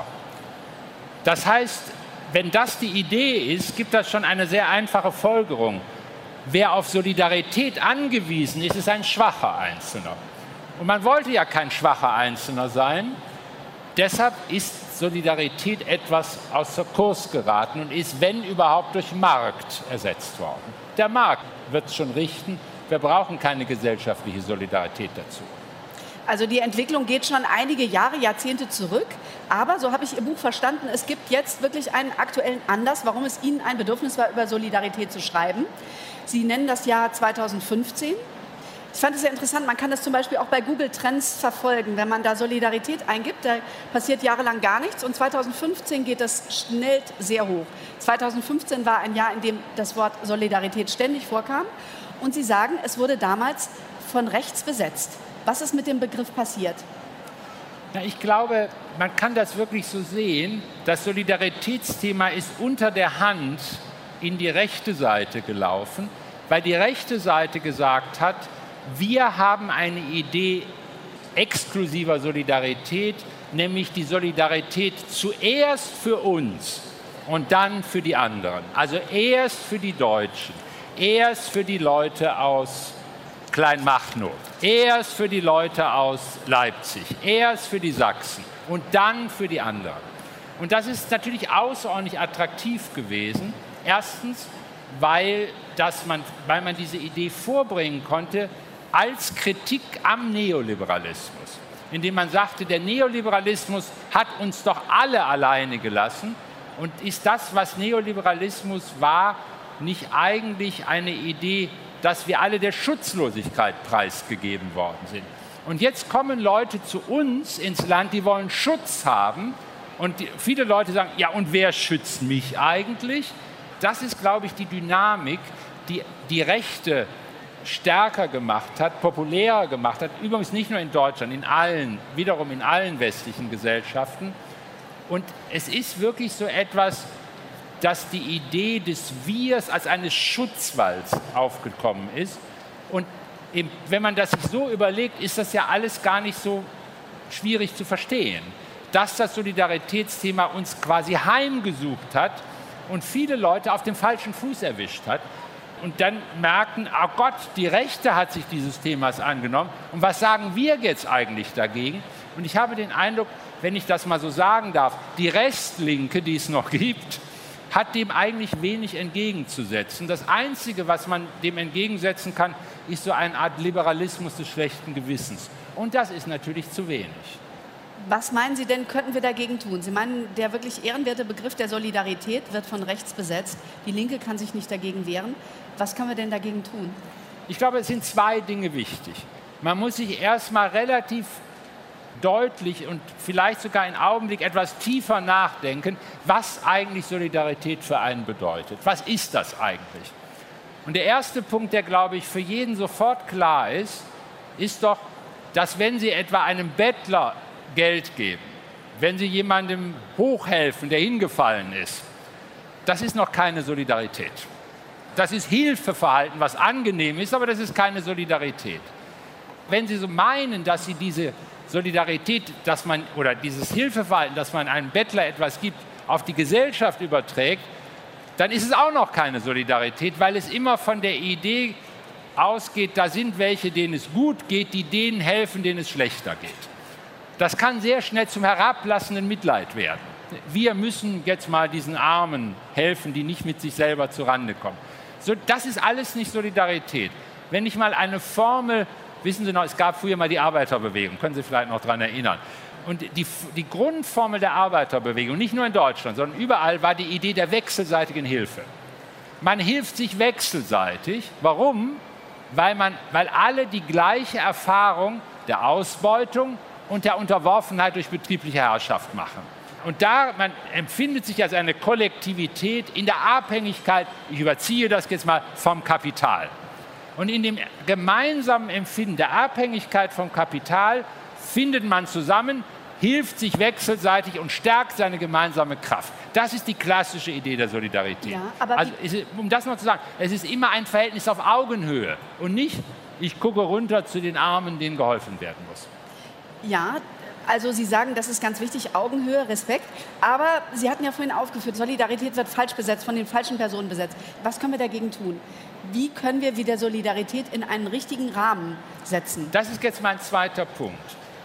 Das heißt, wenn das die Idee ist, gibt das schon eine sehr einfache Folgerung. Wer auf Solidarität angewiesen ist, ist ein schwacher Einzelner. Und man wollte ja kein schwacher Einzelner sein. Deshalb ist Solidarität etwas außer Kurs geraten und ist, wenn überhaupt, durch Markt ersetzt worden. Der Markt wird es schon richten. Wir brauchen keine gesellschaftliche Solidarität dazu. Also die Entwicklung geht schon einige Jahre, Jahrzehnte zurück. Aber, so habe ich Ihr Buch verstanden, es gibt jetzt wirklich einen aktuellen Anlass, warum es Ihnen ein Bedürfnis war, über Solidarität zu schreiben. Sie nennen das Jahr zweitausendfünfzehn. Ich fand es sehr interessant, man kann das zum Beispiel auch bei Google Trends verfolgen. Wenn man da Solidarität eingibt, da passiert jahrelang gar nichts. Und zweitausendfünfzehn geht das schnell sehr hoch. zweitausendfünfzehn war ein Jahr, in dem das Wort Solidarität ständig vorkam. Und Sie sagen, es wurde damals von rechts besetzt. Was ist mit dem Begriff passiert? Na, ich glaube, man kann das wirklich so sehen. Das Solidaritätsthema ist unter der Hand in die rechte Seite gelaufen, weil die rechte Seite gesagt hat, wir haben eine Idee exklusiver Solidarität, nämlich die Solidarität zuerst für uns und dann für die anderen. Also erst für die Deutschen, erst für die Leute aus Kleinmachnow, erst für die Leute aus Leipzig, erst für die Sachsen und dann für die anderen. Und das ist natürlich außerordentlich attraktiv gewesen. Erstens, weil, dass man, weil man diese Idee vorbringen konnte als Kritik am Neoliberalismus, indem man sagte, der Neoliberalismus hat uns doch alle alleine gelassen. Und ist das, was Neoliberalismus war, nicht eigentlich eine Idee, dass wir alle der Schutzlosigkeit preisgegeben worden sind? Und jetzt kommen Leute zu uns ins Land, die wollen Schutz haben. Und die, viele Leute sagen, ja, und wer schützt mich eigentlich? Das ist, glaube ich, die Dynamik, die die Rechte stärker gemacht hat, populärer gemacht hat. Übrigens nicht nur in Deutschland, in allen, wiederum in allen westlichen Gesellschaften. Und es ist wirklich so etwas, dass die Idee des Wirs als eines Schutzwalls aufgekommen ist. Und eben, wenn man das sich so überlegt, ist das ja alles gar nicht so schwierig zu verstehen. Dass das Solidaritätsthema uns quasi heimgesucht hat und viele Leute auf dem falschen Fuß erwischt hat. Und dann merken, oh Gott, die Rechte hat sich dieses Themas angenommen. Und was sagen wir jetzt eigentlich dagegen? Und ich habe den Eindruck, wenn ich das mal so sagen darf, die Restlinke, die es noch gibt, hat dem eigentlich wenig entgegenzusetzen. Das Einzige, was man dem entgegensetzen kann, ist so eine Art Liberalismus des schlechten Gewissens. Und das ist natürlich zu wenig. Was meinen Sie denn, könnten wir dagegen tun? Sie meinen, der wirklich ehrenwerte Begriff der Solidarität wird von rechts besetzt. Die Linke kann sich nicht dagegen wehren. Was können wir denn dagegen tun? Ich glaube, es sind zwei Dinge wichtig. Man muss sich erstmal relativ deutlich und vielleicht sogar im Augenblick etwas tiefer nachdenken, was eigentlich Solidarität für einen bedeutet. Was ist das eigentlich? Und der erste Punkt, der, glaube ich, für jeden sofort klar ist, ist doch, dass wenn Sie etwa einem Bettler Geld geben, wenn Sie jemandem hochhelfen, der hingefallen ist, das ist noch keine Solidarität. das ist Hilfeverhalten, was angenehm ist, aber das ist keine Solidarität. Wenn Sie so meinen, dass Sie diese Solidarität, dass man, oder dieses Hilfeverhalten, dass man einem Bettler etwas gibt, auf die Gesellschaft überträgt, dann ist es auch noch keine Solidarität, weil es immer von der Idee ausgeht, da sind welche, denen es gut geht, die denen helfen, denen es schlechter geht. Das kann sehr schnell zum herablassenden Mitleid werden. Wir müssen jetzt mal diesen Armen helfen, die nicht mit sich selber zurande kommen. So, das ist alles nicht Solidarität. Wenn ich mal eine Formel, wissen Sie noch, es gab früher mal die Arbeiterbewegung, können Sie vielleicht noch daran erinnern. Und die, die Grundformel der Arbeiterbewegung, nicht nur in Deutschland, sondern überall, war die Idee der wechselseitigen Hilfe. Man hilft sich wechselseitig. Warum? Weil, man, weil alle die gleiche Erfahrung der Ausbeutung und der Unterworfenheit durch betriebliche Herrschaft machen. Und da, man empfindet sich als eine Kollektivität in der Abhängigkeit, ich überziehe das jetzt mal, vom Kapital. Und in dem gemeinsamen Empfinden der Abhängigkeit vom Kapital findet man zusammen, hilft sich wechselseitig und stärkt seine gemeinsame Kraft. Das ist die klassische Idee der Solidarität. Ja, aber also, um das noch zu sagen, es ist immer ein Verhältnis auf Augenhöhe und nicht, ich gucke runter zu den Armen, denen geholfen werden muss. Ja, also Sie sagen, das ist ganz wichtig, Augenhöhe, Respekt. Aber Sie hatten ja vorhin aufgeführt, Solidarität wird falsch besetzt, von den falschen Personen besetzt. Was können wir dagegen tun? Wie können wir wieder Solidarität in einen richtigen Rahmen setzen? Das ist jetzt mein zweiter Punkt.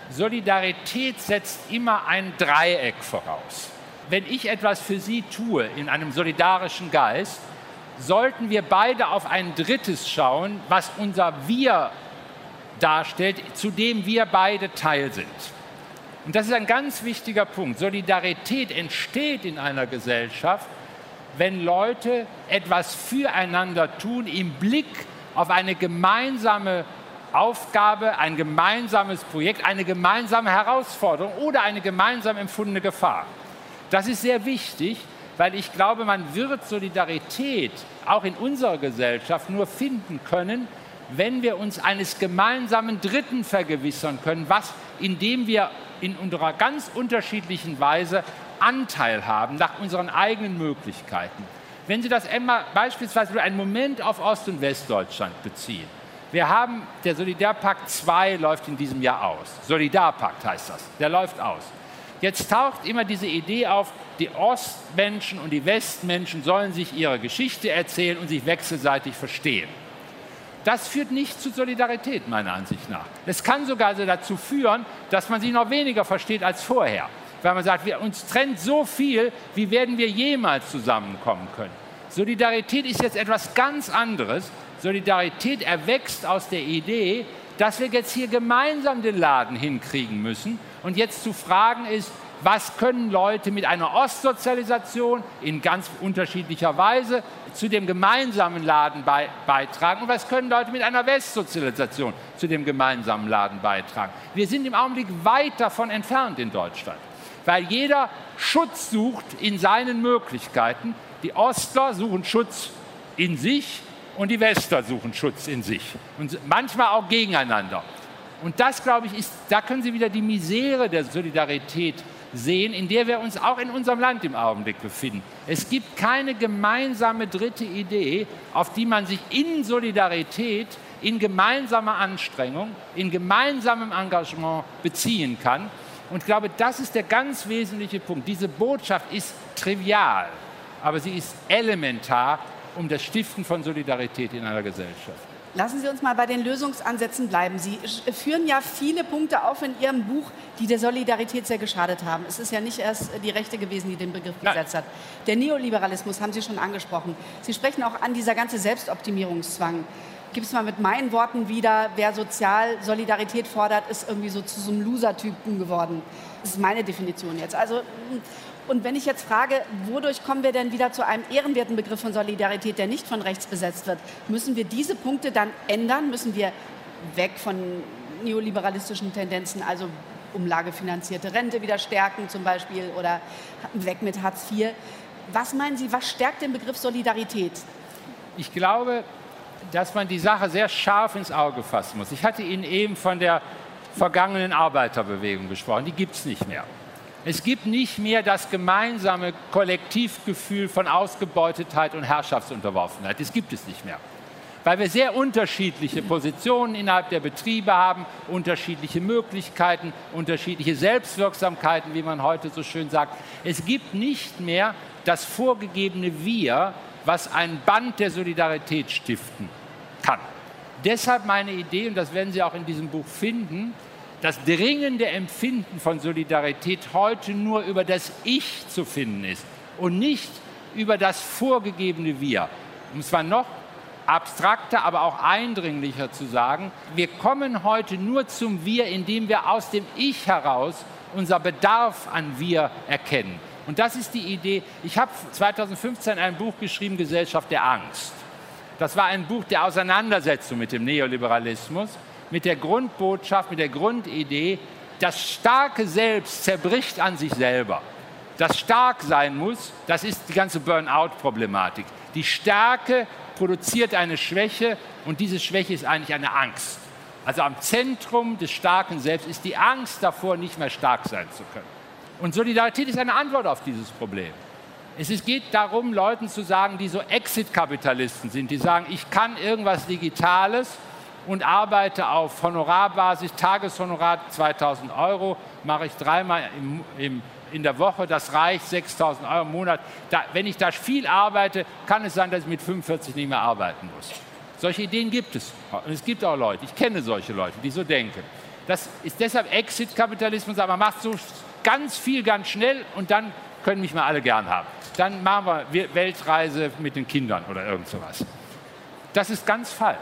Solidarität setzt immer ein Dreieck voraus. Wenn ich etwas für Sie tue in einem solidarischen Geist, sollten wir beide auf ein Drittes schauen, was unser Wir darstellt, zu dem wir beide Teil sind. Und das ist ein ganz wichtiger Punkt. Solidarität entsteht in einer Gesellschaft, wenn Leute etwas füreinander tun im Blick auf eine gemeinsame Aufgabe, ein gemeinsames Projekt, eine gemeinsame Herausforderung oder eine gemeinsam empfundene Gefahr. Das ist sehr wichtig, weil ich glaube, man wird Solidarität auch in unserer Gesellschaft nur finden können, wenn wir uns eines gemeinsamen Dritten vergewissern können, was, indem wir in unserer ganz unterschiedlichen Weise Anteil haben nach unseren eigenen Möglichkeiten. Wenn Sie das einmal beispielsweise einen Moment auf Ost- und Westdeutschland beziehen. Wir haben, der Solidarpakt zwei läuft in diesem Jahr aus. Solidarpakt heißt das, der läuft aus. Jetzt taucht immer diese Idee auf, die Ostmenschen und die Westmenschen sollen sich ihre Geschichte erzählen und sich wechselseitig verstehen. Das führt nicht zu Solidarität, meiner Ansicht nach. Es kann sogar also dazu führen, dass man sich noch weniger versteht als vorher. Weil man sagt, wir, uns trennt so viel, wie werden wir jemals zusammenkommen können. Solidarität ist jetzt etwas ganz anderes. Solidarität erwächst aus der Idee, dass wir jetzt hier gemeinsam den Laden hinkriegen müssen. Und jetzt zu fragen ist, was können Leute mit einer Ostsozialisation in ganz unterschiedlicher Weise zu dem gemeinsamen Laden bei, beitragen und was können Leute mit einer Westsozialisation zu dem gemeinsamen Laden beitragen. Wir sind im Augenblick weit davon entfernt in Deutschland, weil jeder Schutz sucht in seinen Möglichkeiten. Die Ostler suchen Schutz in sich und die Westler suchen Schutz in sich und manchmal auch gegeneinander. Und das, glaube ich, ist, da können Sie wieder die Misere der Solidarität sehen, in der wir uns auch in unserem Land im Augenblick befinden. Es gibt keine gemeinsame dritte Idee, auf die man sich in Solidarität, in gemeinsamer Anstrengung, in gemeinsamem Engagement beziehen kann. Und ich glaube, das ist der ganz wesentliche Punkt. Diese Botschaft ist trivial, aber sie ist elementar um das Stiften von Solidarität in einer Gesellschaft. Lassen Sie uns mal bei den Lösungsansätzen bleiben. Sie führen ja viele Punkte auf in Ihrem Buch, die der Solidarität sehr geschadet haben. Es ist ja nicht erst die Rechte gewesen, die den Begriff gesetzt hat. Der Neoliberalismus haben Sie schon angesprochen. Sie sprechen auch an, dieser ganze Selbstoptimierungszwang. Gibt es mal mit meinen Worten wieder, wer sozial Solidarität fordert, ist irgendwie so zu so einem Loser-Typen geworden. Das ist meine Definition jetzt. Also, und wenn ich jetzt frage, wodurch kommen wir denn wieder zu einem ehrenwerten Begriff von Solidarität, der nicht von rechts besetzt wird, müssen wir diese Punkte dann ändern? Müssen wir weg von neoliberalistischen Tendenzen, also umlagefinanzierte Rente wieder stärken zum Beispiel oder weg mit Hartz vier? Was meinen Sie, was stärkt den Begriff Solidarität? Ich glaube, dass man die Sache sehr scharf ins Auge fassen muss. Ich hatte Ihnen eben von der vergangenen Arbeiterbewegung gesprochen, die gibt es nicht mehr. Es gibt nicht mehr das gemeinsame Kollektivgefühl von Ausgebeutetheit und Herrschaftsunterworfenheit. Das gibt es nicht mehr. Weil wir sehr unterschiedliche Positionen innerhalb der Betriebe haben, unterschiedliche Möglichkeiten, unterschiedliche Selbstwirksamkeiten, wie man heute so schön sagt. Es gibt nicht mehr das vorgegebene Wir, was ein Band der Solidarität stiften kann. Deshalb meine Idee, und das werden Sie auch in diesem Buch finden, das dringende Empfinden von Solidarität heute nur über das Ich zu finden ist und nicht über das vorgegebene Wir. Um zwar noch abstrakter, aber auch eindringlicher zu sagen, wir kommen heute nur zum Wir, indem wir aus dem Ich heraus unser Bedarf an Wir erkennen. Und das ist die Idee. Ich habe zweitausendfünfzehn ein Buch geschrieben, Gesellschaft der Angst. Das war ein Buch der Auseinandersetzung mit dem Neoliberalismus, mit der Grundbotschaft, mit der Grundidee, das starke Selbst zerbricht an sich selber. Das stark sein muss, das ist die ganze Burnout-Problematik. Die Stärke produziert eine Schwäche und diese Schwäche ist eigentlich eine Angst. Also am Zentrum des starken Selbst ist die Angst davor, nicht mehr stark sein zu können. Und Solidarität ist eine Antwort auf dieses Problem. Es geht darum, Leuten zu sagen, die so Exit-Kapitalisten sind, die sagen, ich kann irgendwas Digitales und arbeite auf Honorarbasis, Tageshonorar zweitausend Euro, mache ich dreimal im, im, in der Woche, das reicht, sechstausend Euro im Monat. Da, wenn ich da viel arbeite, kann es sein, dass ich mit fünfundvierzig nicht mehr arbeiten muss. Solche Ideen gibt es. Und es gibt auch Leute, ich kenne solche Leute, die so denken. Das ist deshalb Exit-Kapitalismus, aber man macht so ganz viel, ganz schnell und dann können mich mal alle gern haben. Dann machen wir Weltreise mit den Kindern oder irgend sowas. Das ist ganz falsch.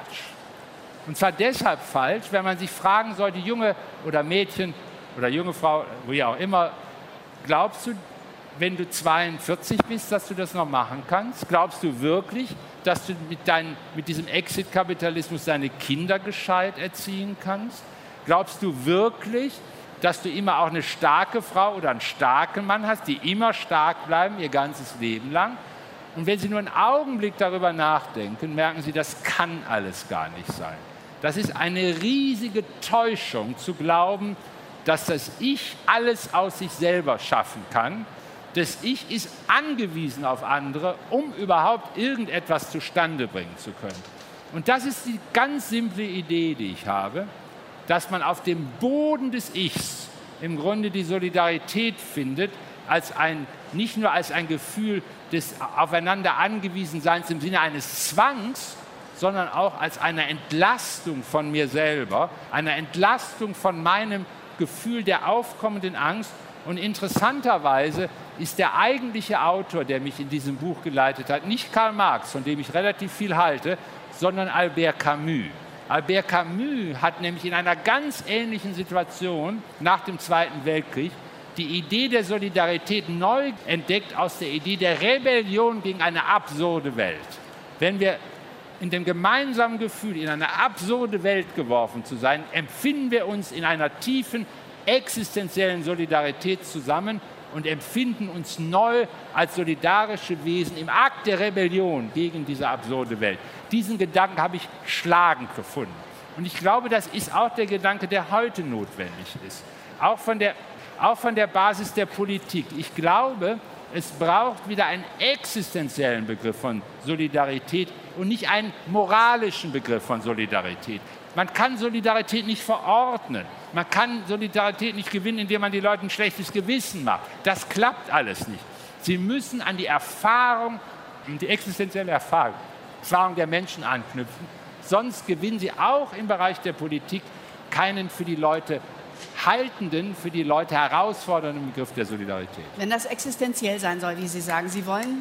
Und zwar deshalb falsch, wenn man sich fragen sollte, Junge oder Mädchen oder junge Frau, wie auch immer, glaubst du, wenn du zweiundvierzig bist, dass du das noch machen kannst? Glaubst du wirklich, dass du mit, dein, mit diesem Exit-Kapitalismus deine Kinder gescheit erziehen kannst? Glaubst du wirklich, dass du immer auch eine starke Frau oder einen starken Mann hast, die immer stark bleiben, ihr ganzes Leben lang? Und wenn Sie nur einen Augenblick darüber nachdenken, merken Sie, das kann alles gar nicht sein. Das ist eine riesige Täuschung zu glauben, dass das Ich alles aus sich selber schaffen kann. Das Ich ist angewiesen auf andere, um überhaupt irgendetwas zustande bringen zu können. Und das ist die ganz simple Idee, die ich habe, dass man auf dem Boden des Ichs im Grunde die Solidarität findet, als ein, nicht nur als ein Gefühl des aufeinander angewiesen Seins im Sinne eines Zwangs, sondern auch als eine Entlastung von mir selber, eine Entlastung von meinem Gefühl der aufkommenden Angst. Und interessanterweise ist der eigentliche Autor, der mich in diesem Buch geleitet hat, nicht Karl Marx, von dem ich relativ viel halte, sondern Albert Camus. Albert Camus hat nämlich in einer ganz ähnlichen Situation nach dem Zweiten Weltkrieg die Idee der Solidarität neu entdeckt aus der Idee der Rebellion gegen eine absurde Welt. Wenn wir in dem gemeinsamen Gefühl, in eine absurde Welt geworfen zu sein, empfinden wir uns in einer tiefen, existenziellen Solidarität zusammen und empfinden uns neu als solidarische Wesen im Akt der Rebellion gegen diese absurde Welt. Diesen Gedanken habe ich schlagend gefunden. Und ich glaube, das ist auch der Gedanke, der heute notwendig ist. Auch von der, auch von der Basis der Politik. Ich glaube, es braucht wieder einen existenziellen Begriff von Solidarität und nicht einen moralischen Begriff von Solidarität. Man kann Solidarität nicht verordnen. Man kann Solidarität nicht gewinnen, indem man den Leuten ein schlechtes Gewissen macht. Das klappt alles nicht. Sie müssen an die Erfahrung, die existenzielle Erfahrung, Erfahrung der Menschen anknüpfen. Sonst gewinnen sie auch im Bereich der Politik keinen für die Leute haltenden, für die Leute herausfordernden Begriff der Solidarität. Wenn das existenziell sein soll, wie Sie sagen, Sie wollen...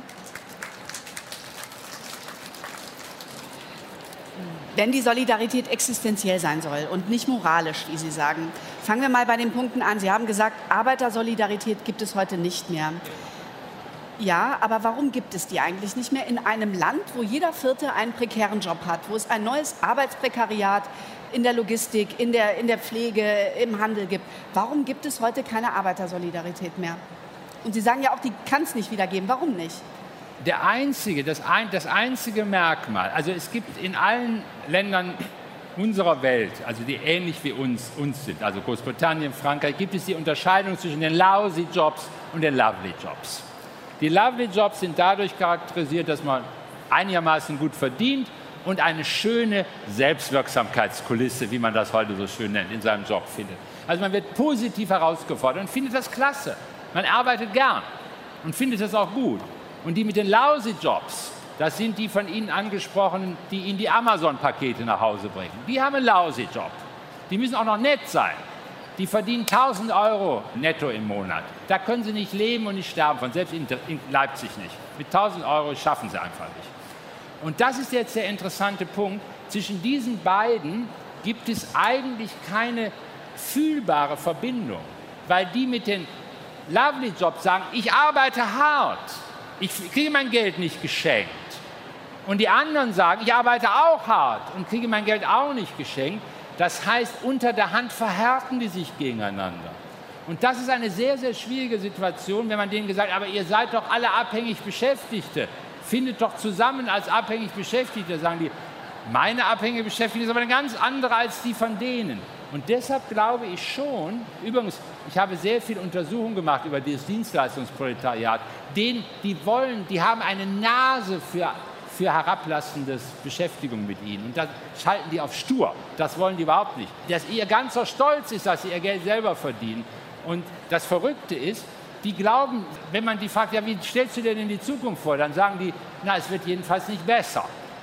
Wenn die Solidarität existenziell sein soll und nicht moralisch, wie Sie sagen. Fangen wir mal bei den Punkten an. Sie haben gesagt, Arbeitersolidarität gibt es heute nicht mehr. Ja, aber warum gibt es die eigentlich nicht mehr in einem Land, wo jeder Vierte einen prekären Job hat, wo es ein neues Arbeitsprekariat in der Logistik, in der, in der Pflege, im Handel gibt? Warum gibt es heute keine Arbeitersolidarität mehr? Und Sie sagen ja auch, die kann es nicht wieder geben. Warum nicht? Der einzige, das, ein, das einzige Merkmal, also es gibt in allen Ländern unserer Welt, also die ähnlich wie uns, uns sind, also Großbritannien, Frankreich, gibt es die Unterscheidung zwischen den lousy Jobs und den lovely Jobs. Die lovely Jobs sind dadurch charakterisiert, dass man einigermaßen gut verdient und eine schöne Selbstwirksamkeitskulisse, wie man das heute so schön nennt, in seinem Job findet. Also man wird positiv herausgefordert und findet das klasse. Man arbeitet gern und findet das auch gut. Und die mit den lousy Jobs, das sind die von Ihnen angesprochenen, die Ihnen die Amazon-Pakete nach Hause bringen. Die haben einen lousy Job. Die müssen auch noch nett sein. Die verdienen tausend Euro netto im Monat. Da können sie nicht leben und nicht sterben von, selbst in Leipzig nicht. Mit tausend Euro schaffen sie einfach nicht. Und das ist jetzt der interessante Punkt. Zwischen diesen beiden gibt es eigentlich keine fühlbare Verbindung, weil die mit den lovely Jobs sagen, ich arbeite hart, ich kriege mein Geld nicht geschenkt. Und die anderen sagen, ich arbeite auch hart und kriege mein Geld auch nicht geschenkt. Das heißt, unter der Hand verhärten die sich gegeneinander. Und das ist eine sehr, sehr schwierige Situation, wenn man denen gesagt hat, aber ihr seid doch alle abhängig Beschäftigte. Findet doch zusammen als abhängig Beschäftigte, sagen die. Meine abhängige Beschäftigte ist aber eine ganz andere als die von denen. Und deshalb glaube ich schon, übrigens, ich habe sehr viel Untersuchungen gemacht über das Dienstleistungsproletariat, denen, die wollen, die haben eine Nase für für herablassendes Beschäftigung mit ihnen. Und das schalten die auf stur. Das wollen die überhaupt nicht. Dass ihr ganzer Stolz ist, dass sie ihr Geld selber verdienen. Und das Verrückte ist, die glauben, wenn man die fragt, ja, wie stellst du dir denn die Zukunft vor? Dann sagen die, na, es wird jedenfalls nicht besser.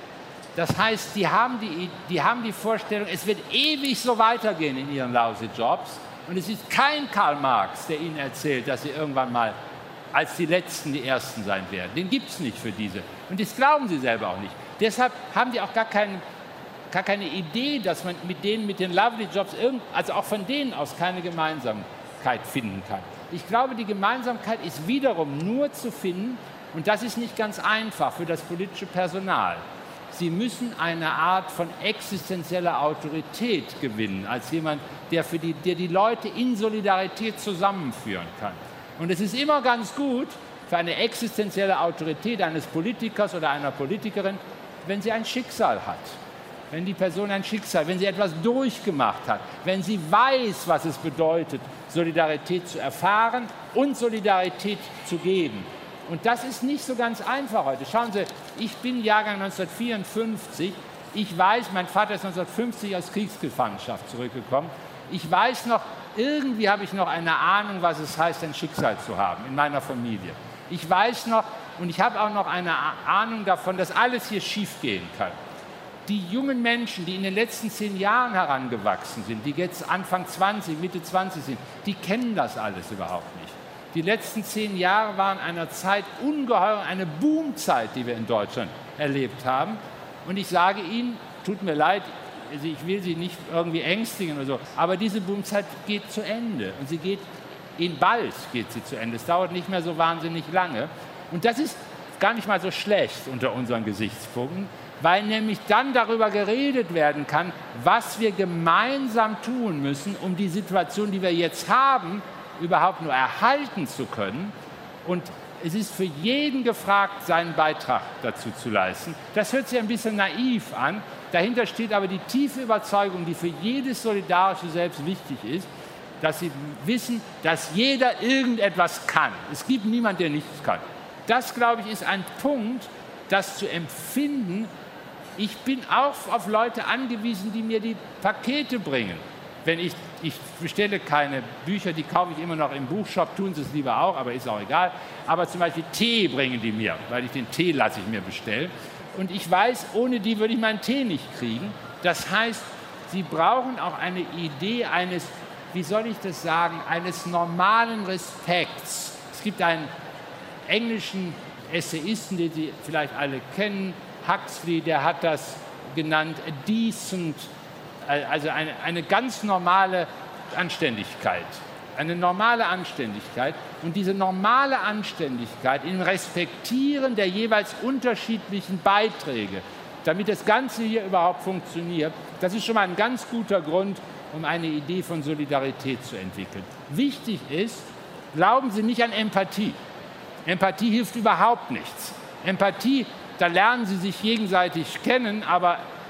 Das heißt, die haben die, die haben die Vorstellung, es wird ewig so weitergehen in ihren lousy Jobs. Und es ist kein Karl Marx, der ihnen erzählt, dass sie irgendwann mal als die Letzten die Ersten sein werden. Den gibt es nicht für diese. Und das glauben sie selber auch nicht. Deshalb haben die auch gar, kein, gar keine Idee, dass man mit denen, mit den lovely Jobs, irgend, also auch von denen aus keine Gemeinsamkeit finden kann. Ich glaube, die Gemeinsamkeit ist wiederum nur zu finden, und das ist nicht ganz einfach für das politische Personal. Sie müssen eine Art von existenzieller Autorität gewinnen, als jemand, der, für die, der die Leute in Solidarität zusammenführen kann. Und es ist immer ganz gut für eine existenzielle Autorität eines Politikers oder einer Politikerin, wenn sie ein Schicksal hat. Wenn die Person ein Schicksal, wenn sie etwas durchgemacht hat, wenn sie weiß, was es bedeutet, Solidarität zu erfahren und Solidarität zu geben. Und das ist nicht so ganz einfach heute. Schauen Sie, ich bin Jahrgang neunzehnhundertvierundfünfzig. Ich weiß, mein Vater ist neunzehnhundertfünfzig aus Kriegsgefangenschaft zurückgekomung. Ich weiß noch, irgendwie habe ich noch eine Ahnung, was es heißt, ein Schicksal zu haben in meiner Familie. Ich weiß noch, und ich habe auch noch eine Ahnung davon, dass alles hier schiefgehen kann. Die jungen Menschen, die in den letzten zehn Jahren herangewachsen sind, die jetzt Anfang zwanzig, Mitte zwanzig sind, die kennen das alles überhaupt nicht. Die letzten zehn Jahre waren einer Zeit ungeheuer, eine Boomzeit, die wir in Deutschland erlebt haben. Und ich sage Ihnen, tut mir leid, also ich will Sie nicht irgendwie ängstigen oder so, aber diese Boomzeit geht zu Ende. Und sie geht, in bald geht sie zu Ende. Es dauert nicht mehr so wahnsinnig lange. Und das ist gar nicht mal so schlecht unter unseren Gesichtspunkten, weil nämlich dann darüber geredet werden kann, was wir gemeinsam tun müssen, um die Situation, die wir jetzt haben, überhaupt nur erhalten zu können. Und es ist für jeden gefragt, seinen Beitrag dazu zu leisten. Das hört sich ein bisschen naiv an. Dahinter steht aber die tiefe Überzeugung, die für jedes solidarische Selbst wichtig ist, dass sie wissen, dass jeder irgendetwas kann. Es gibt niemanden, der nichts kann. Das, glaube ich, ist ein Punkt, das zu empfinden. Ich bin auch auf Leute angewiesen, die mir die Pakete bringen. Wenn ich, ich bestelle keine Bücher, die kaufe ich immer noch im Buchshop, tun sie es lieber auch, aber ist auch egal. Aber zum Beispiel Tee bringen die mir, weil ich den Tee lasse ich mir bestellen. Und ich weiß, ohne die würde ich meinen Tee nicht kriegen. Das heißt, sie brauchen auch eine Idee eines, wie soll ich das sagen, eines normalen Respekts. Es gibt einen englischen Essayisten, den Sie vielleicht alle kennen, Huxley, der hat das genannt, a decent, also eine, eine ganz normale Anständigkeit. Eine normale Anständigkeit. Und diese normale Anständigkeit im Respektieren der jeweils unterschiedlichen Beiträge, damit das Ganze hier überhaupt funktioniert, das ist schon mal ein ganz guter Grund, um eine Idee von Solidarität zu entwickeln. Wichtig ist, glauben Sie nicht an Empathie. Empathie hilft überhaupt nichts. Empathie, da lernen Sie sich gegenseitig kennen, aber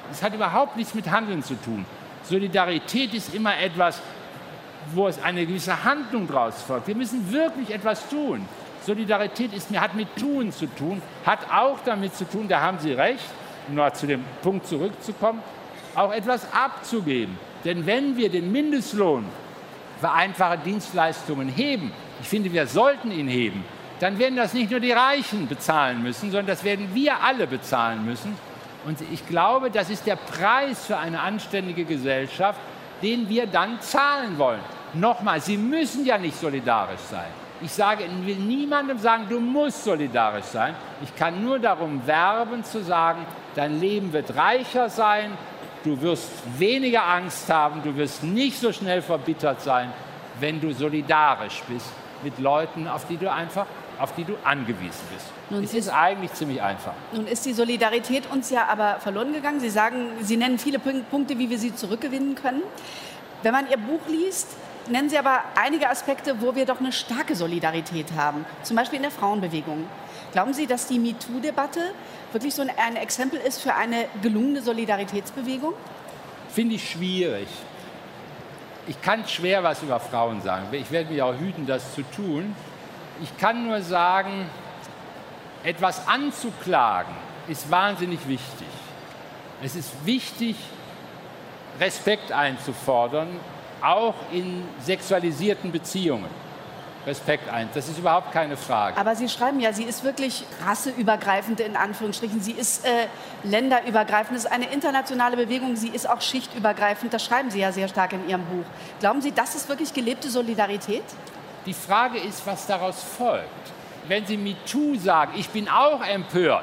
Es hat überhaupt nichts mit Handeln zu tun. Solidarität ist immer etwas, wo es eine gewisse Handlung daraus folgt. Wir müssen wirklich etwas tun. Solidarität ist, hat mit Tun zu tun, hat auch damit zu tun, da haben Sie recht, um noch zu dem Punkt zurückzukommen, auch etwas abzugeben. Denn wenn wir den Mindestlohn für einfache Dienstleistungen heben, ich finde, wir sollten ihn heben, dann werden das nicht nur die Reichen bezahlen müssen, sondern das werden wir alle bezahlen müssen. Und ich glaube, das ist der Preis für eine anständige Gesellschaft, den wir dann zahlen wollen. Nochmal, Sie müssen ja nicht solidarisch sein. Ich sage, ich will niemandem sagen, du musst solidarisch sein. Ich kann nur darum werben, zu sagen, dein Leben wird reicher sein, du wirst weniger Angst haben, du wirst nicht so schnell verbittert sein, wenn du solidarisch bist mit Leuten, auf die du einfach, auf die du angewiesen bist. Nun es ist, ist eigentlich ziemlich einfach. Nun ist die Solidarität uns ja aber verloren gegangen. Sie sagen, Sie nennen viele Punkte, wie wir sie zurückgewinnen können. Wenn man Ihr Buch liest, nennen Sie aber einige Aspekte, wo wir doch eine starke Solidarität haben, zum Beispiel in der Frauenbewegung. Glauben Sie, dass die MeToo-Debatte wirklich so ein Exempel ist für eine gelungene Solidaritätsbewegung? Finde ich schwierig. Ich kann schwer was über Frauen sagen. Ich werde mich auch hüten, das zu tun. Ich kann nur sagen, etwas anzuklagen ist wahnsinnig wichtig. Es ist wichtig, Respekt einzufordern, auch in sexualisierten Beziehungen. Respekt ein, das ist überhaupt keine Frage. Aber Sie schreiben ja, sie ist wirklich rasseübergreifend in Anführungsstrichen. Sie ist äh, länderübergreifend, es ist eine internationale Bewegung, sie ist auch schichtübergreifend. Das schreiben Sie ja sehr stark in Ihrem Buch. Glauben Sie, das ist wirklich gelebte Solidarität? Die Frage ist, was daraus folgt. Wenn Sie MeToo sagen, ich bin auch empört.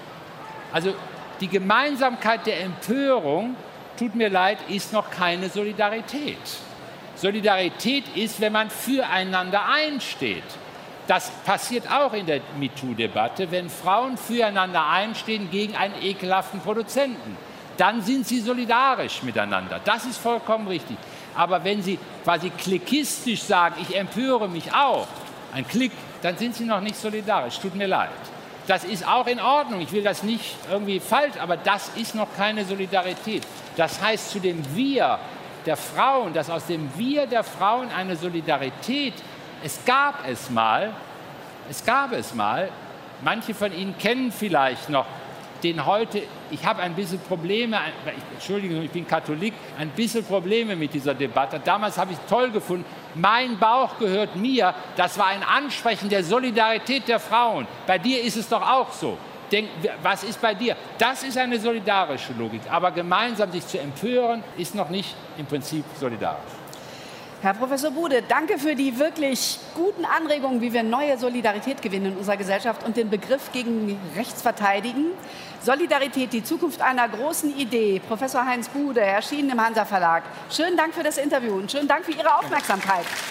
Also die Gemeinsamkeit der Empörung, tut mir leid, ist noch keine Solidarität. Solidarität ist, wenn man füreinander einsteht. Das passiert auch in der MeToo-Debatte, wenn Frauen füreinander einstehen gegen einen ekelhaften Produzenten. Dann sind sie solidarisch miteinander. Das ist vollkommen richtig. Aber wenn sie quasi klickistisch sagen, ich empöre mich auch, ein Klick, dann sind sie noch nicht solidarisch. Tut mir leid. Das ist auch in Ordnung. Ich will das nicht irgendwie falsch, aber das ist noch keine Solidarität. Das heißt, zu dem Wir der Frauen, dass aus dem Wir der Frauen eine Solidarität, es gab es mal, es gab es mal, manche von Ihnen kennen vielleicht noch den heute, ich habe ein bisschen Probleme, Entschuldigung, ich bin Katholik, ein bisschen Probleme mit dieser Debatte. Damals habe ich es toll gefunden, mein Bauch gehört mir, das war ein Ansprechen der Solidarität der Frauen. Bei dir ist es doch auch so. Denk, was ist bei dir? Das ist eine solidarische Logik. Aber gemeinsam sich zu empören, ist noch nicht im Prinzip solidarisch. Herr Professor Bude, danke für die wirklich guten Anregungen, wie wir neue Solidarität gewinnen in unserer Gesellschaft und den Begriff gegen rechts verteidigen. Solidarität, die Zukunft einer großen Idee. Professor Heinz Bude, erschienen im Hansa Verlag. Schönen Dank für das Interview und schönen Dank für Ihre Aufmerksamkeit.